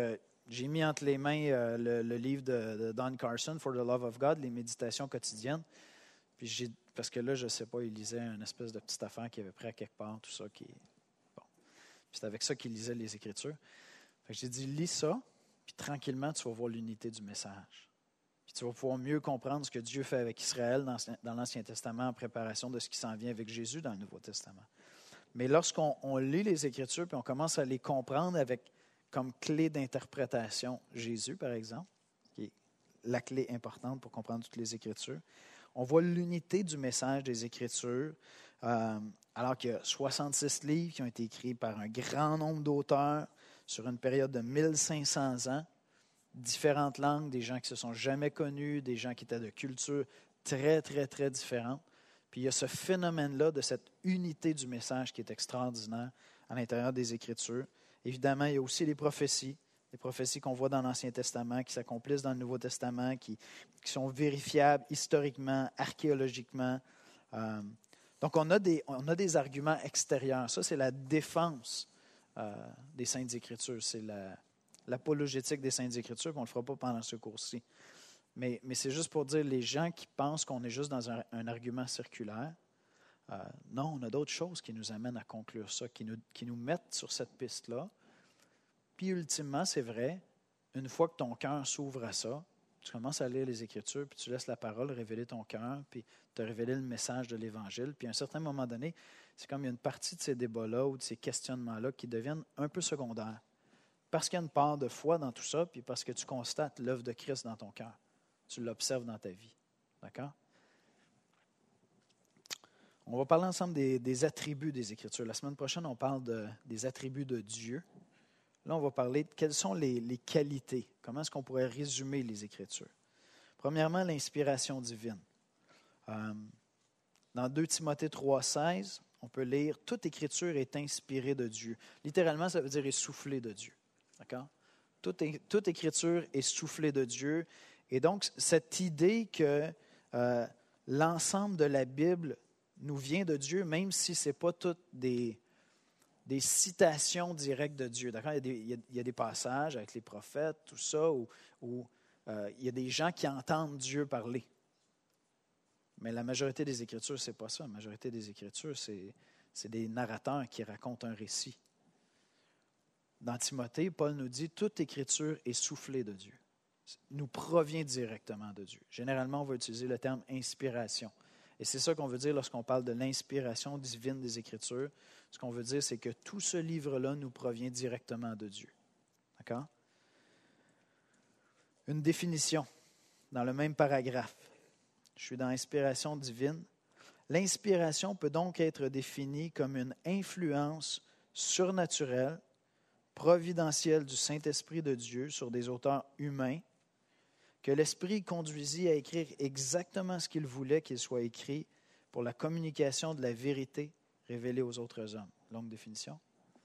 J'ai mis entre les mains le livre de Don Carson, For the Love of God, les méditations quotidiennes. Puis parce que là, je ne sais pas, il lisait une espèce de petite affaire qu'il avait pris à quelque part, tout ça. Bon. Puis c'est avec ça qu'il lisait les Écritures. Fait que j'ai dit, lis ça, puis tranquillement, tu vas voir l'unité du message. Puis tu vas pouvoir mieux comprendre ce que Dieu fait avec Israël dans l'Ancien Testament en préparation de ce qui s'en vient avec Jésus dans le Nouveau Testament. Mais lorsqu'on lit les Écritures, puis on commence à les comprendre avec comme clé d'interprétation Jésus, par exemple, qui est la clé importante pour comprendre toutes les Écritures, on voit l'unité du message des Écritures, alors qu'il y a 66 livres qui ont été écrits par un grand nombre d'auteurs sur une période de 1500 ans, différentes langues, des gens qui ne se sont jamais connus, des gens qui étaient de cultures très, très, très différentes. Puis il y a ce phénomène-là de cette unité du message qui est extraordinaire à l'intérieur des Écritures. Évidemment, il y a aussi les prophéties qu'on voit dans l'Ancien Testament, qui s'accomplissent dans le Nouveau Testament, qui sont vérifiables historiquement, archéologiquement. Donc, on a des arguments extérieurs. Ça, c'est la défense des Saintes Écritures. C'est l'apologétique des Saintes Écritures, puis on ne le fera pas pendant ce cours-ci. Mais c'est juste pour dire, les gens qui pensent qu'on est juste dans un argument circulaire, non, on a d'autres choses qui nous amènent à conclure ça, qui nous mettent sur cette piste-là. Puis ultimement, c'est vrai, une fois que ton cœur s'ouvre à ça, tu commences à lire les Écritures, puis tu laisses la parole révéler ton cœur, puis te révéler le message de l'Évangile. Puis à un certain moment donné, c'est comme il y a une partie de ces débats-là ou de ces questionnements-là qui deviennent un peu secondaires. Parce qu'il y a une part de foi dans tout ça, puis parce que tu constates l'œuvre de Christ dans ton cœur. Tu l'observes dans ta vie. D'accord? On va parler ensemble des attributs des Écritures. La semaine prochaine, on parle des attributs de Dieu. Là, on va parler de quelles sont les qualités. Comment est-ce qu'on pourrait résumer les Écritures? Premièrement, l'inspiration divine. Dans 2 Timothée 3,16, on peut lire « Toute Écriture est inspirée de Dieu ». Littéralement, ça veut dire « essoufflée de Dieu ». D'accord? Toute Écriture est soufflée de Dieu. Et donc, cette idée que l'ensemble de la Bible nous vient de Dieu, même si ce n'est pas toutes des citations directes de Dieu. D'accord? Il y a des passages avec les prophètes, tout ça, où il y a des gens qui entendent Dieu parler. Mais la majorité des Écritures, ce n'est pas ça. La majorité des Écritures, c'est des narrateurs qui racontent un récit. Dans Timothée, Paul nous dit « Toute Écriture est soufflée de Dieu ». Nous provient directement de Dieu. Généralement, on va utiliser le terme « inspiration ». Et c'est ça qu'on veut dire lorsqu'on parle de l'inspiration divine des Écritures. Ce qu'on veut dire, c'est que tout ce livre-là nous provient directement de Dieu. D'accord? Une définition dans le même paragraphe. Je suis dans l'inspiration divine. L'inspiration peut donc être définie comme une influence surnaturelle, providentielle du Saint-Esprit de Dieu sur des auteurs humains, que l'Esprit conduisit à écrire exactement ce qu'il voulait qu'il soit écrit pour la communication de la vérité révélée aux autres hommes. Longue définition.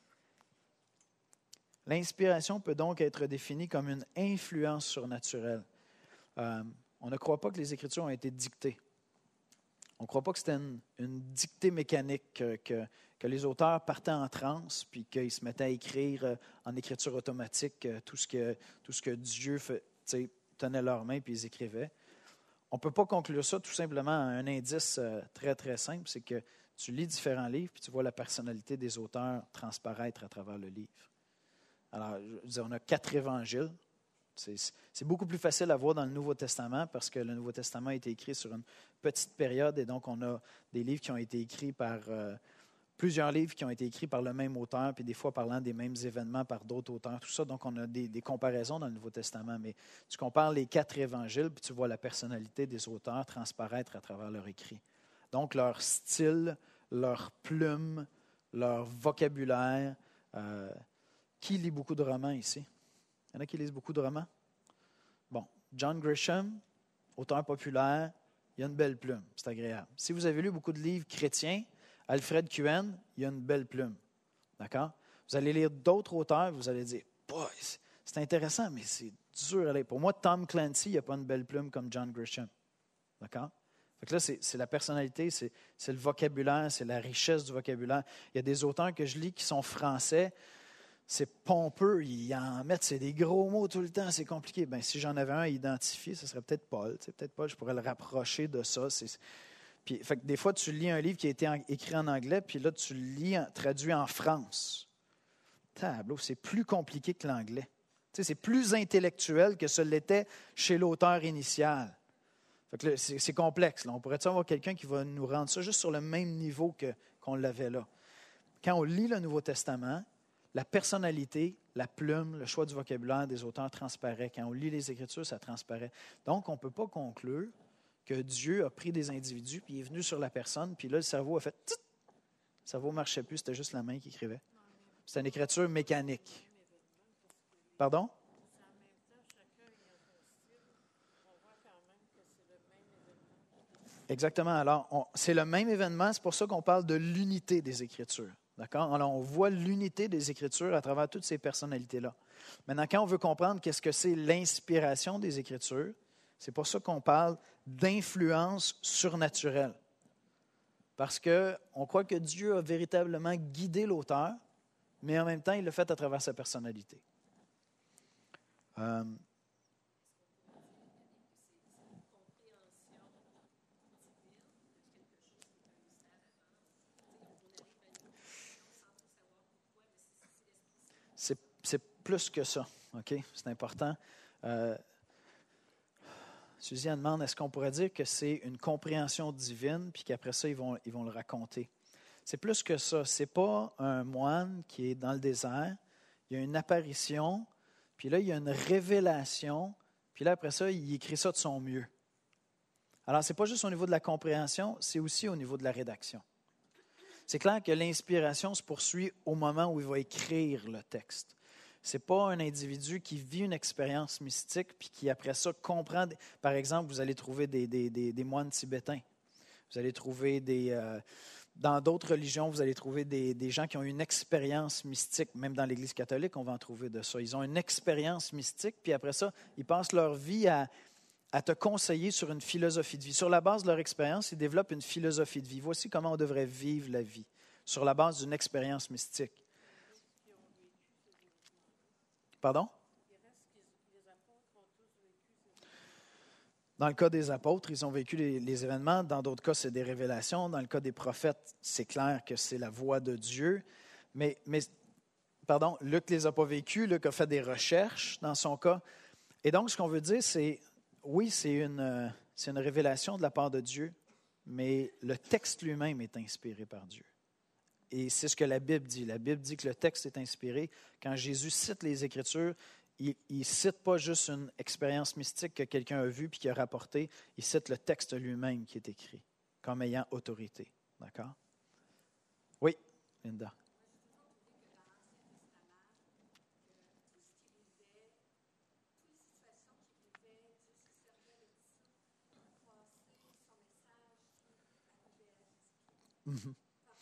L'inspiration peut donc être définie comme une influence surnaturelle. On ne croit pas que les Écritures ont été dictées. On ne croit pas que c'était une dictée mécanique, que les auteurs partaient en transe puis qu'ils se mettaient à écrire en écriture automatique tout ce que Dieu tenait leurs mains puis ils écrivaient. On ne peut pas conclure ça tout simplement à un indice très, très simple, c'est que tu lis différents livres puis tu vois la personnalité des auteurs transparaître à travers le livre. Alors, je veux dire, on a 4 évangiles. C'est beaucoup plus facile à voir dans le Nouveau Testament parce que le Nouveau Testament a été écrit sur une petite période et donc on a des livres qui ont été écrits par plusieurs livres qui ont été écrits par le même auteur puis des fois parlant des mêmes événements par d'autres auteurs, tout ça. Donc on a des comparaisons dans le Nouveau Testament, mais tu compares les 4 évangiles puis tu vois la personnalité des auteurs transparaître à travers leur écrit. Donc leur style, leur plume, leur vocabulaire. Qui lit beaucoup de romans ici? Il y en a qui lisent beaucoup de romans? Bon, John Grisham, auteur populaire, il a une belle plume, c'est agréable. Si vous avez lu beaucoup de livres chrétiens, Alfred Cohen, il a une belle plume. D'accord? Vous allez lire d'autres auteurs, vous allez dire, boy, c'est intéressant, mais c'est dur à lire. Pour moi, Tom Clancy, il n'a pas une belle plume comme John Grisham. D'accord? Fait que là, c'est la personnalité, c'est le vocabulaire, c'est la richesse du vocabulaire. Il y a des auteurs que je lis qui sont français. c'est pompeux, ils en mettent, c'est des gros mots tout le temps, c'est compliqué. Ben, si j'en avais un à identifier, ce serait peut-être Paul. Peut-être Paul, je pourrais le rapprocher de ça. Puis, fait que des fois, tu lis un livre qui a été écrit en anglais, puis là, tu le lis traduit en France. Tableau, c'est plus compliqué que l'anglais. C'est plus intellectuel que ce l'était chez l'auteur initial. Fait que là, c'est complexe. Là. On pourrait avoir quelqu'un qui va nous rendre ça juste sur le même niveau qu'on l'avait là. Quand on lit le Nouveau Testament, la personnalité, la plume, le choix du vocabulaire des auteurs transparaît. Quand on lit les Écritures, ça transparaît. Donc, on ne peut pas conclure que Dieu a pris des individus, puis il est venu sur la personne, puis là, le cerveau a fait « tut ». Le cerveau ne marchait plus, c'était juste la main qui écrivait. C'est une écriture mécanique. Pardon? Exactement. Alors, c'est le même événement, c'est pour ça qu'on parle de l'unité des Écritures. D'accord? Alors, on voit l'unité des Écritures à travers toutes ces personnalités-là. Maintenant, quand on veut comprendre qu'est-ce que c'est l'inspiration des Écritures, c'est pour ça qu'on parle d'influence surnaturelle. Parce qu'on croit que Dieu a véritablement guidé l'auteur, mais en même temps, il l'a fait à travers sa personnalité. C'est plus que ça, OK? C'est important. Suzy elle demande, est-ce qu'on pourrait dire que c'est une compréhension divine, puis qu'après ça, ils vont le raconter? C'est plus que ça. Ce n'est pas un moine qui est dans le désert. Il y a une apparition, puis là, il y a une révélation, puis là, après ça, il écrit ça de son mieux. Alors, ce n'est pas juste au niveau de la compréhension, c'est aussi au niveau de la rédaction. C'est clair que l'inspiration se poursuit au moment où il va écrire le texte. Ce n'est pas un individu qui vit une expérience mystique puis qui, après ça, comprend. Par exemple, vous allez trouver des moines tibétains. Vous allez trouver dans d'autres religions, vous allez trouver des gens qui ont une expérience mystique. Même dans l'Église catholique, on va en trouver de ça. Ils ont une expérience mystique, puis après ça, ils passent leur vie à te conseiller sur une philosophie de vie. Sur la base de leur expérience, ils développent une philosophie de vie. Voici comment on devrait vivre la vie, sur la base d'une expérience mystique. Pardon? Dans le cas des apôtres, ils ont vécu les événements. Dans d'autres cas, c'est des révélations. Dans le cas des prophètes, c'est clair que c'est la voix de Dieu. Mais Luc ne les a pas vécus. Luc a fait des recherches dans son cas. Et donc, ce qu'on veut dire, c'est, oui, c'est une révélation de la part de Dieu, mais le texte lui-même est inspiré par Dieu. Et c'est ce que la Bible dit. La Bible dit que le texte est inspiré. Quand Jésus cite les Écritures, il ne cite pas juste une expérience mystique que quelqu'un a vue puis qui a rapporté. Il cite le texte lui-même qui est écrit comme ayant autorité. D'accord? Oui, Linda. Mm-hmm.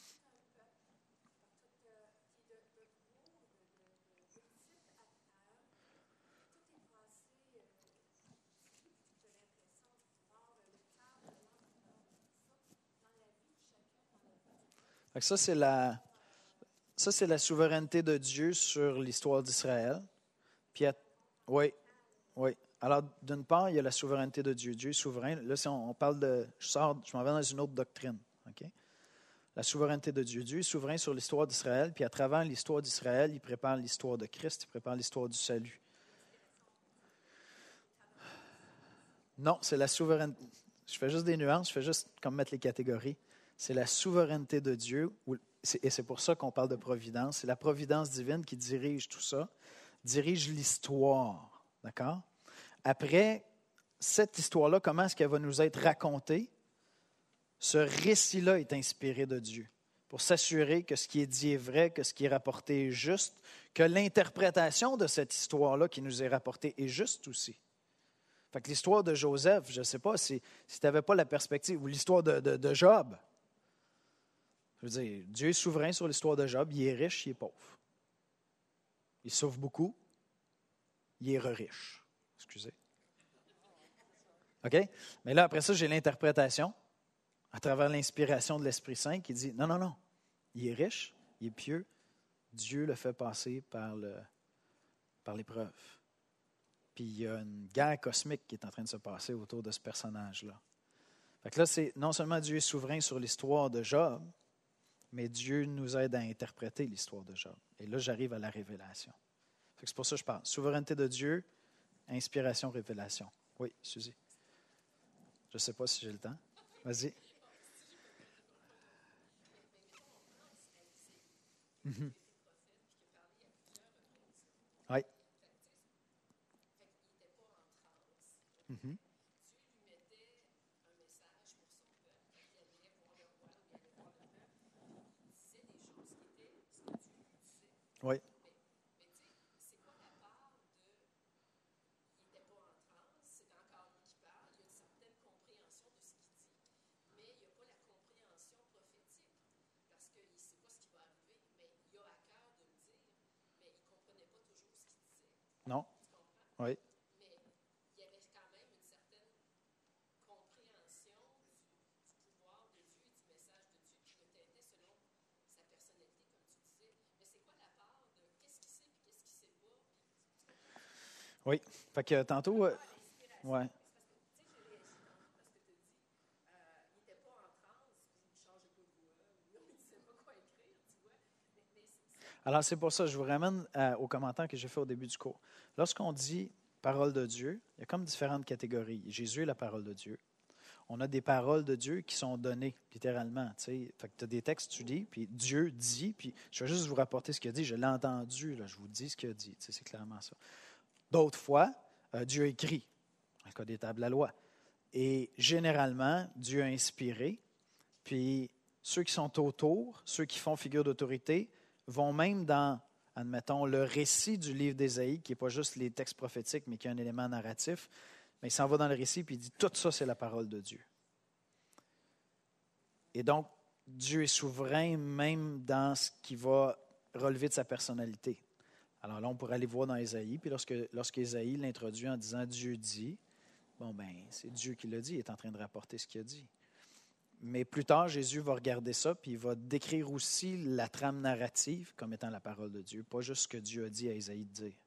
Ça, c'est la souveraineté de Dieu sur l'histoire d'Israël. Puis, oui. Alors, d'une part, il y a la souveraineté de Dieu. Dieu est souverain. Là, si on parle je m'en vais dans une autre doctrine. Okay? La souveraineté de Dieu. Dieu est souverain sur l'histoire d'Israël. Puis, à travers l'histoire d'Israël, il prépare l'histoire de Christ. Il prépare l'histoire du salut. Non, c'est la souveraineté. Je fais juste des nuances. Je fais juste comme mettre les catégories. C'est la souveraineté de Dieu, et c'est pour ça qu'on parle de providence. C'est la providence divine qui dirige tout ça, dirige l'histoire. D'accord? Après, cette histoire-là, comment est-ce qu'elle va nous être racontée? Ce récit-là est inspiré de Dieu pour s'assurer que ce qui est dit est vrai, que ce qui est rapporté est juste, que l'interprétation de cette histoire-là qui nous est rapportée est juste aussi. Fait que l'histoire de Joseph, je ne sais pas si tu n'avais pas la perspective, ou l'histoire de Job. Je veux dire, Dieu est souverain sur l'histoire de Job. Il est riche, il est pauvre. Il sauve beaucoup. Il est riche. Excusez. OK? Mais là, après ça, j'ai l'interprétation à travers l'inspiration de l'Esprit Saint qui dit non. Il est riche, il est pieux, Dieu le fait passer par l'épreuve. Puis il y a une guerre cosmique qui est en train de se passer autour de ce personnage-là. Fait que là, c'est non seulement Dieu est souverain sur l'histoire de Job, mais Dieu nous aide à interpréter l'histoire de Job. Et là, j'arrive à la révélation. Fait que c'est pour ça que je parle. Souveraineté de Dieu, inspiration, révélation. Oui, Suzy. Je ne sais pas si j'ai le temps. Vas-y. Mm-hmm. Oui. Mm-hmm. Oui. Non? Oui. Oui. Fait que tantôt, ouais. Alors, c'est pour ça que je vous ramène au commentaire que j'ai fait au début du cours. Lorsqu'on dit parole de Dieu, il y a comme différentes catégories. Jésus est la parole de Dieu. On a des paroles de Dieu qui sont données, littéralement. Fait que tu as des textes, tu lis, puis Dieu dit, puis je vais juste vous rapporter ce qu'il a dit. Je l'ai entendu, là, je vous dis ce qu'il a dit. C'est clairement ça. D'autres fois, Dieu écrit, dans le cas des tables de la loi. Et généralement, Dieu a inspiré, puis ceux qui sont autour, ceux qui font figure d'autorité, vont même dans, admettons, le récit du livre d'Ésaïe, qui n'est pas juste les textes prophétiques, mais qui est un élément narratif, mais il s'en va dans le récit et il dit tout ça, c'est la parole de Dieu. Et donc, Dieu est souverain même dans ce qui va relever de sa personnalité. Alors là, on pourrait aller voir dans Ésaïe, puis lorsqu'Ésaïe l'introduit en disant Dieu dit, bon, ben, c'est Dieu qui l'a dit, il est en train de rapporter ce qu'il a dit. Mais plus tard, Jésus va regarder ça, puis il va décrire aussi la trame narrative comme étant la parole de Dieu, pas juste ce que Dieu a dit à Ésaïe de dire.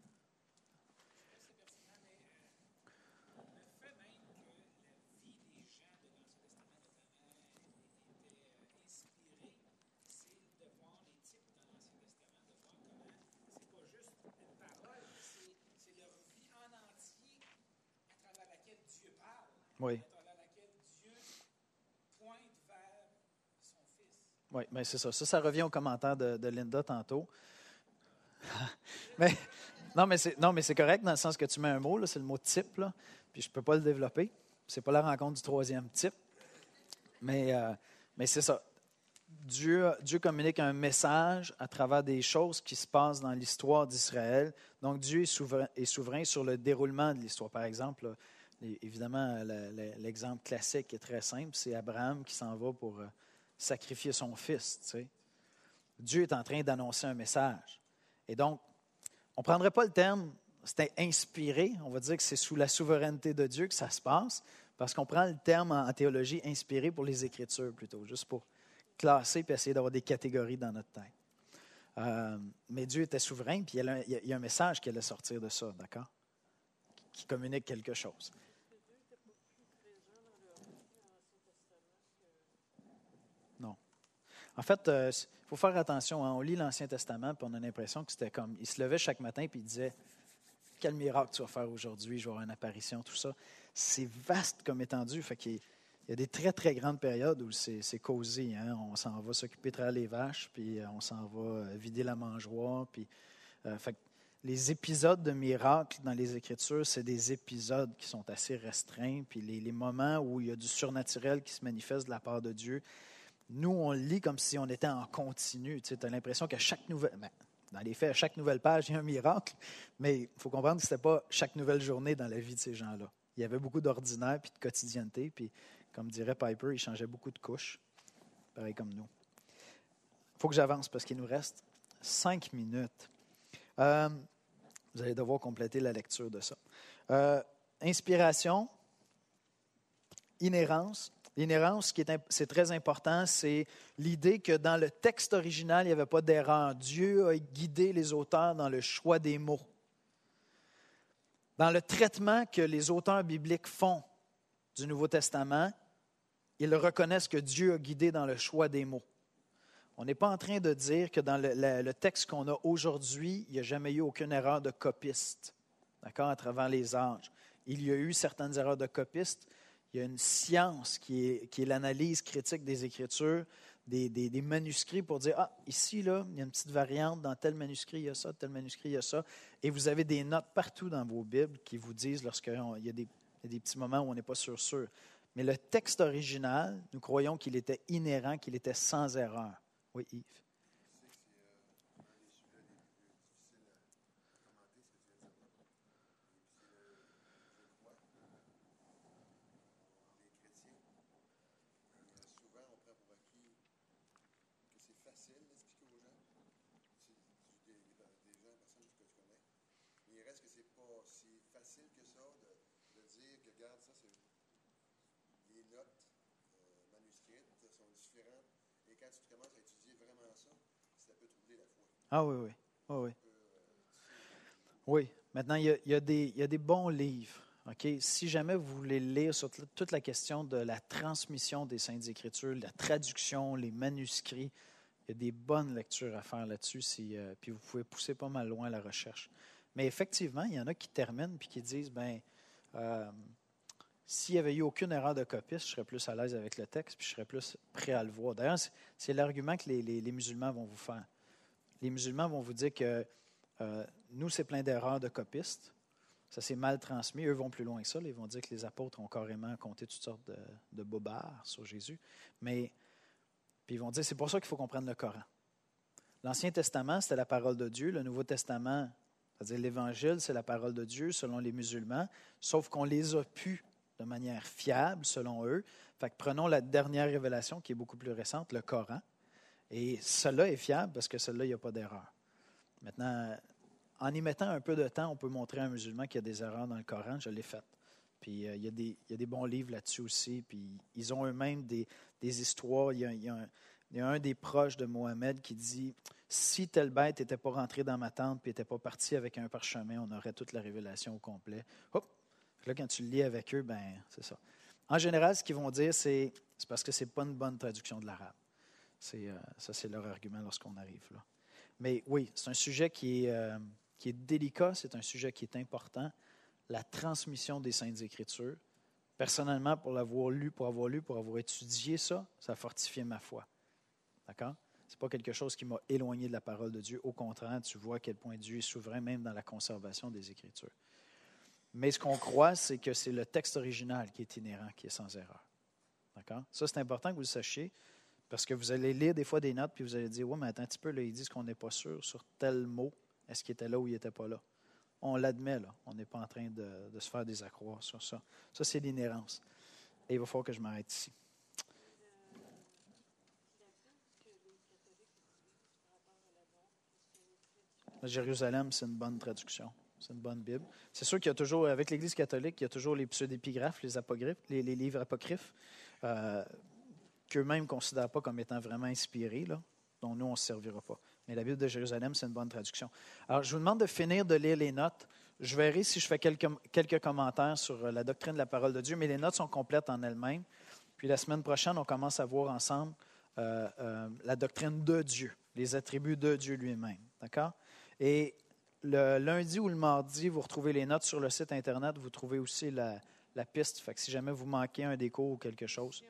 Oui. Oui, bien c'est ça. Ça revient au commentaire de Linda tantôt. mais c'est correct dans le sens que tu mets un mot, là, c'est le mot type, là, puis je ne peux pas le développer. Ce n'est pas la rencontre du troisième type. Mais c'est ça. Dieu communique un message à travers des choses qui se passent dans l'histoire d'Israël. Donc, Dieu est souverain sur le déroulement de l'histoire. Par exemple, là, évidemment, l'exemple classique est très simple. C'est Abraham qui s'en va pour sacrifier son fils. Tu sais. Dieu est en train d'annoncer un message. Et donc, on ne prendrait pas le terme, c'était inspiré. On va dire que c'est sous la souveraineté de Dieu que ça se passe, parce qu'on prend le terme en théologie inspiré pour les Écritures plutôt, juste pour classer et essayer d'avoir des catégories dans notre tête. Mais Dieu était souverain, puis il y a un message qui allait sortir de ça, d'accord? Qui communique quelque chose. Non. En fait, il faut faire attention. Hein? On lit l'Ancien Testament, puis on a l'impression que c'était comme... Il se levait chaque matin, puis il disait « Quel miracle tu vas faire aujourd'hui? Je vais avoir une apparition, tout ça. » C'est vaste comme étendue. Fait qu'il y a des très, très grandes périodes où c'est cosy. Hein? On s'en va s'occuper de traire les vaches, puis on s'en va vider la mangeoire. Puis, fait que les épisodes de miracles dans les Écritures, c'est des épisodes qui sont assez restreints. Puis les moments où il y a du surnaturel qui se manifeste de la part de Dieu, nous, on le lit comme si on était en continu. Tu as l'impression qu'à chaque nouvelle... dans les faits, à chaque nouvelle page, il y a un miracle. Mais il faut comprendre que ce n'était pas chaque nouvelle journée dans la vie de ces gens-là. Il y avait beaucoup d'ordinaire puis de quotidienneté. Puis, comme dirait Piper, il changeait beaucoup de couches. Pareil comme nous. Il faut que j'avance parce qu'il nous reste 5 minutes. Vous allez devoir compléter la lecture de ça. Inspiration, inhérence. L'inhérence, c'est très important, c'est l'idée que dans le texte original, il n'y avait pas d'erreur. Dieu a guidé les auteurs dans le choix des mots. Dans le traitement que les auteurs bibliques font du Nouveau Testament, ils reconnaissent que Dieu a guidé dans le choix des mots. On n'est pas en train de dire que dans le texte qu'on a aujourd'hui, il n'y a jamais eu aucune erreur de copiste, d'accord, à travers les âges. Il y a eu certaines erreurs de copiste. Il y a une science qui est l'analyse critique des Écritures, des manuscrits pour dire, ici, là, il y a une petite variante, dans tel manuscrit, il y a ça, tel manuscrit, il y a ça. Et vous avez des notes partout dans vos Bibles qui vous disent lorsqu'il y a des petits moments où on n'est pas sûr. Mais le texte original, nous croyons qu'il était inhérent, qu'il était sans erreur. Oui, Yves. Ah oui, oui. Oh, oui. Oui. Maintenant, il y a des bons livres. Okay? Si jamais vous voulez lire sur toute la question de la transmission des Saintes Écritures, la traduction, les manuscrits, il y a des bonnes lectures à faire là-dessus. Puis vous pouvez pousser pas mal loin la recherche. Mais effectivement, il y en a qui terminent puis qui disent, s'il n'y avait eu aucune erreur de copiste, je serais plus à l'aise avec le texte puis je serais plus prêt à le voir. D'ailleurs, c'est l'argument que les musulmans vont vous faire. Les musulmans vont vous dire que nous, c'est plein d'erreurs de copistes. Ça s'est mal transmis. Eux vont plus loin que ça. Ils vont dire que les apôtres ont carrément compté toutes sortes de bobards sur Jésus. Mais puis ils vont dire, c'est pour ça qu'il faut comprendre le Coran. L'Ancien Testament, c'était la parole de Dieu. Le Nouveau Testament, c'est-à-dire l'Évangile, c'est la parole de Dieu selon les musulmans, sauf qu'on les a pu de manière fiable selon eux. Fait que prenons la dernière révélation qui est beaucoup plus récente, le Coran. Et cela est fiable parce que celle-là, il n'y a pas d'erreur. Maintenant, en y mettant un peu de temps, on peut montrer à un musulman qu'il y a des erreurs dans le Coran. Je l'ai fait. Puis il y a des bons livres là-dessus aussi. Puis ils ont eux-mêmes des histoires. Il y a un des proches de Mohammed qui dit « Si telle bête n'était pas rentrée dans ma tente et n'était pas partie avec un parchemin, on aurait toute la révélation au complet. » Hop! Là, quand tu le lis avec eux, c'est ça. En général, ce qu'ils vont dire, c'est parce que ce n'est pas une bonne traduction de l'arabe. Ça, c'est leur argument lorsqu'on arrive là. Mais oui, c'est un sujet qui est délicat, c'est un sujet qui est important. La transmission des Saintes Écritures. Personnellement, pour avoir étudié ça, ça a fortifié ma foi. D'accord? Ce n'est pas quelque chose qui m'a éloigné de la parole de Dieu. Au contraire, tu vois à quel point Dieu est souverain, même dans la conservation des Écritures. Mais ce qu'on croit, c'est que c'est le texte original qui est inhérent, qui est sans erreur. D'accord? Ça, c'est important que vous le sachiez. Parce que vous allez lire des fois des notes, puis vous allez dire, oui, mais attends un petit peu, là, ils disent qu'on n'est pas sûr sur tel mot. Est-ce qu'il était là ou il n'était pas là? On l'admet, là. On n'est pas en train de se faire des accroires sur ça. Ça, c'est l'inhérence. Et il va falloir que je m'arrête ici. Jérusalem, c'est une bonne traduction. C'est une bonne Bible. C'est sûr qu'il y a toujours, avec l'Église catholique, il y a toujours les pseudépigraphes, les apocryphes, les livres apocryphes. Qu'eux-mêmes ne considèrent pas comme étant vraiment inspirés, là, dont nous, on ne se servira pas. Mais la Bible de Jérusalem, c'est une bonne traduction. Alors, je vous demande de finir de lire les notes. Je verrai si je fais quelques commentaires sur la doctrine de la parole de Dieu, mais les notes sont complètes en elles-mêmes. Puis la semaine prochaine, on commence à voir ensemble la doctrine de Dieu, les attributs de Dieu lui-même. D'accord? Et le lundi ou le mardi, vous retrouvez les notes sur le site Internet. Vous trouvez aussi la piste. Fait que si jamais vous manquez un des cours ou quelque chose,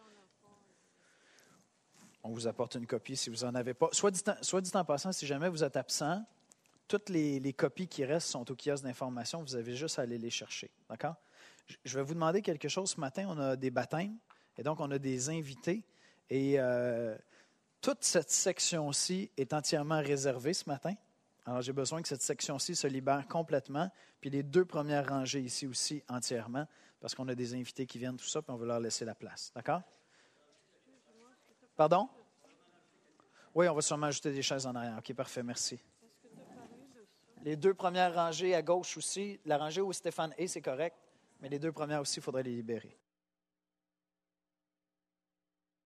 on vous apporte une copie si vous n'en avez pas. Soit dit en passant, si jamais vous êtes absent, toutes les copies qui restent sont au kiosque d'information. Vous avez juste à aller les chercher. D'accord? Je vais vous demander quelque chose. Ce matin, on a des baptêmes et donc on a des invités. Et toute cette section-ci est entièrement réservée ce matin. Alors, j'ai besoin que cette section-ci se libère complètement. Puis les 2 premières rangées ici aussi entièrement parce qu'on a des invités qui viennent, tout ça, puis on veut leur laisser la place. D'accord? Pardon? Oui, on va sûrement ajouter des chaises en arrière. OK, parfait, merci. Les 2 premières rangées à gauche aussi. La rangée où Stéphane est, c'est correct, mais les 2 premières aussi, il faudrait les libérer.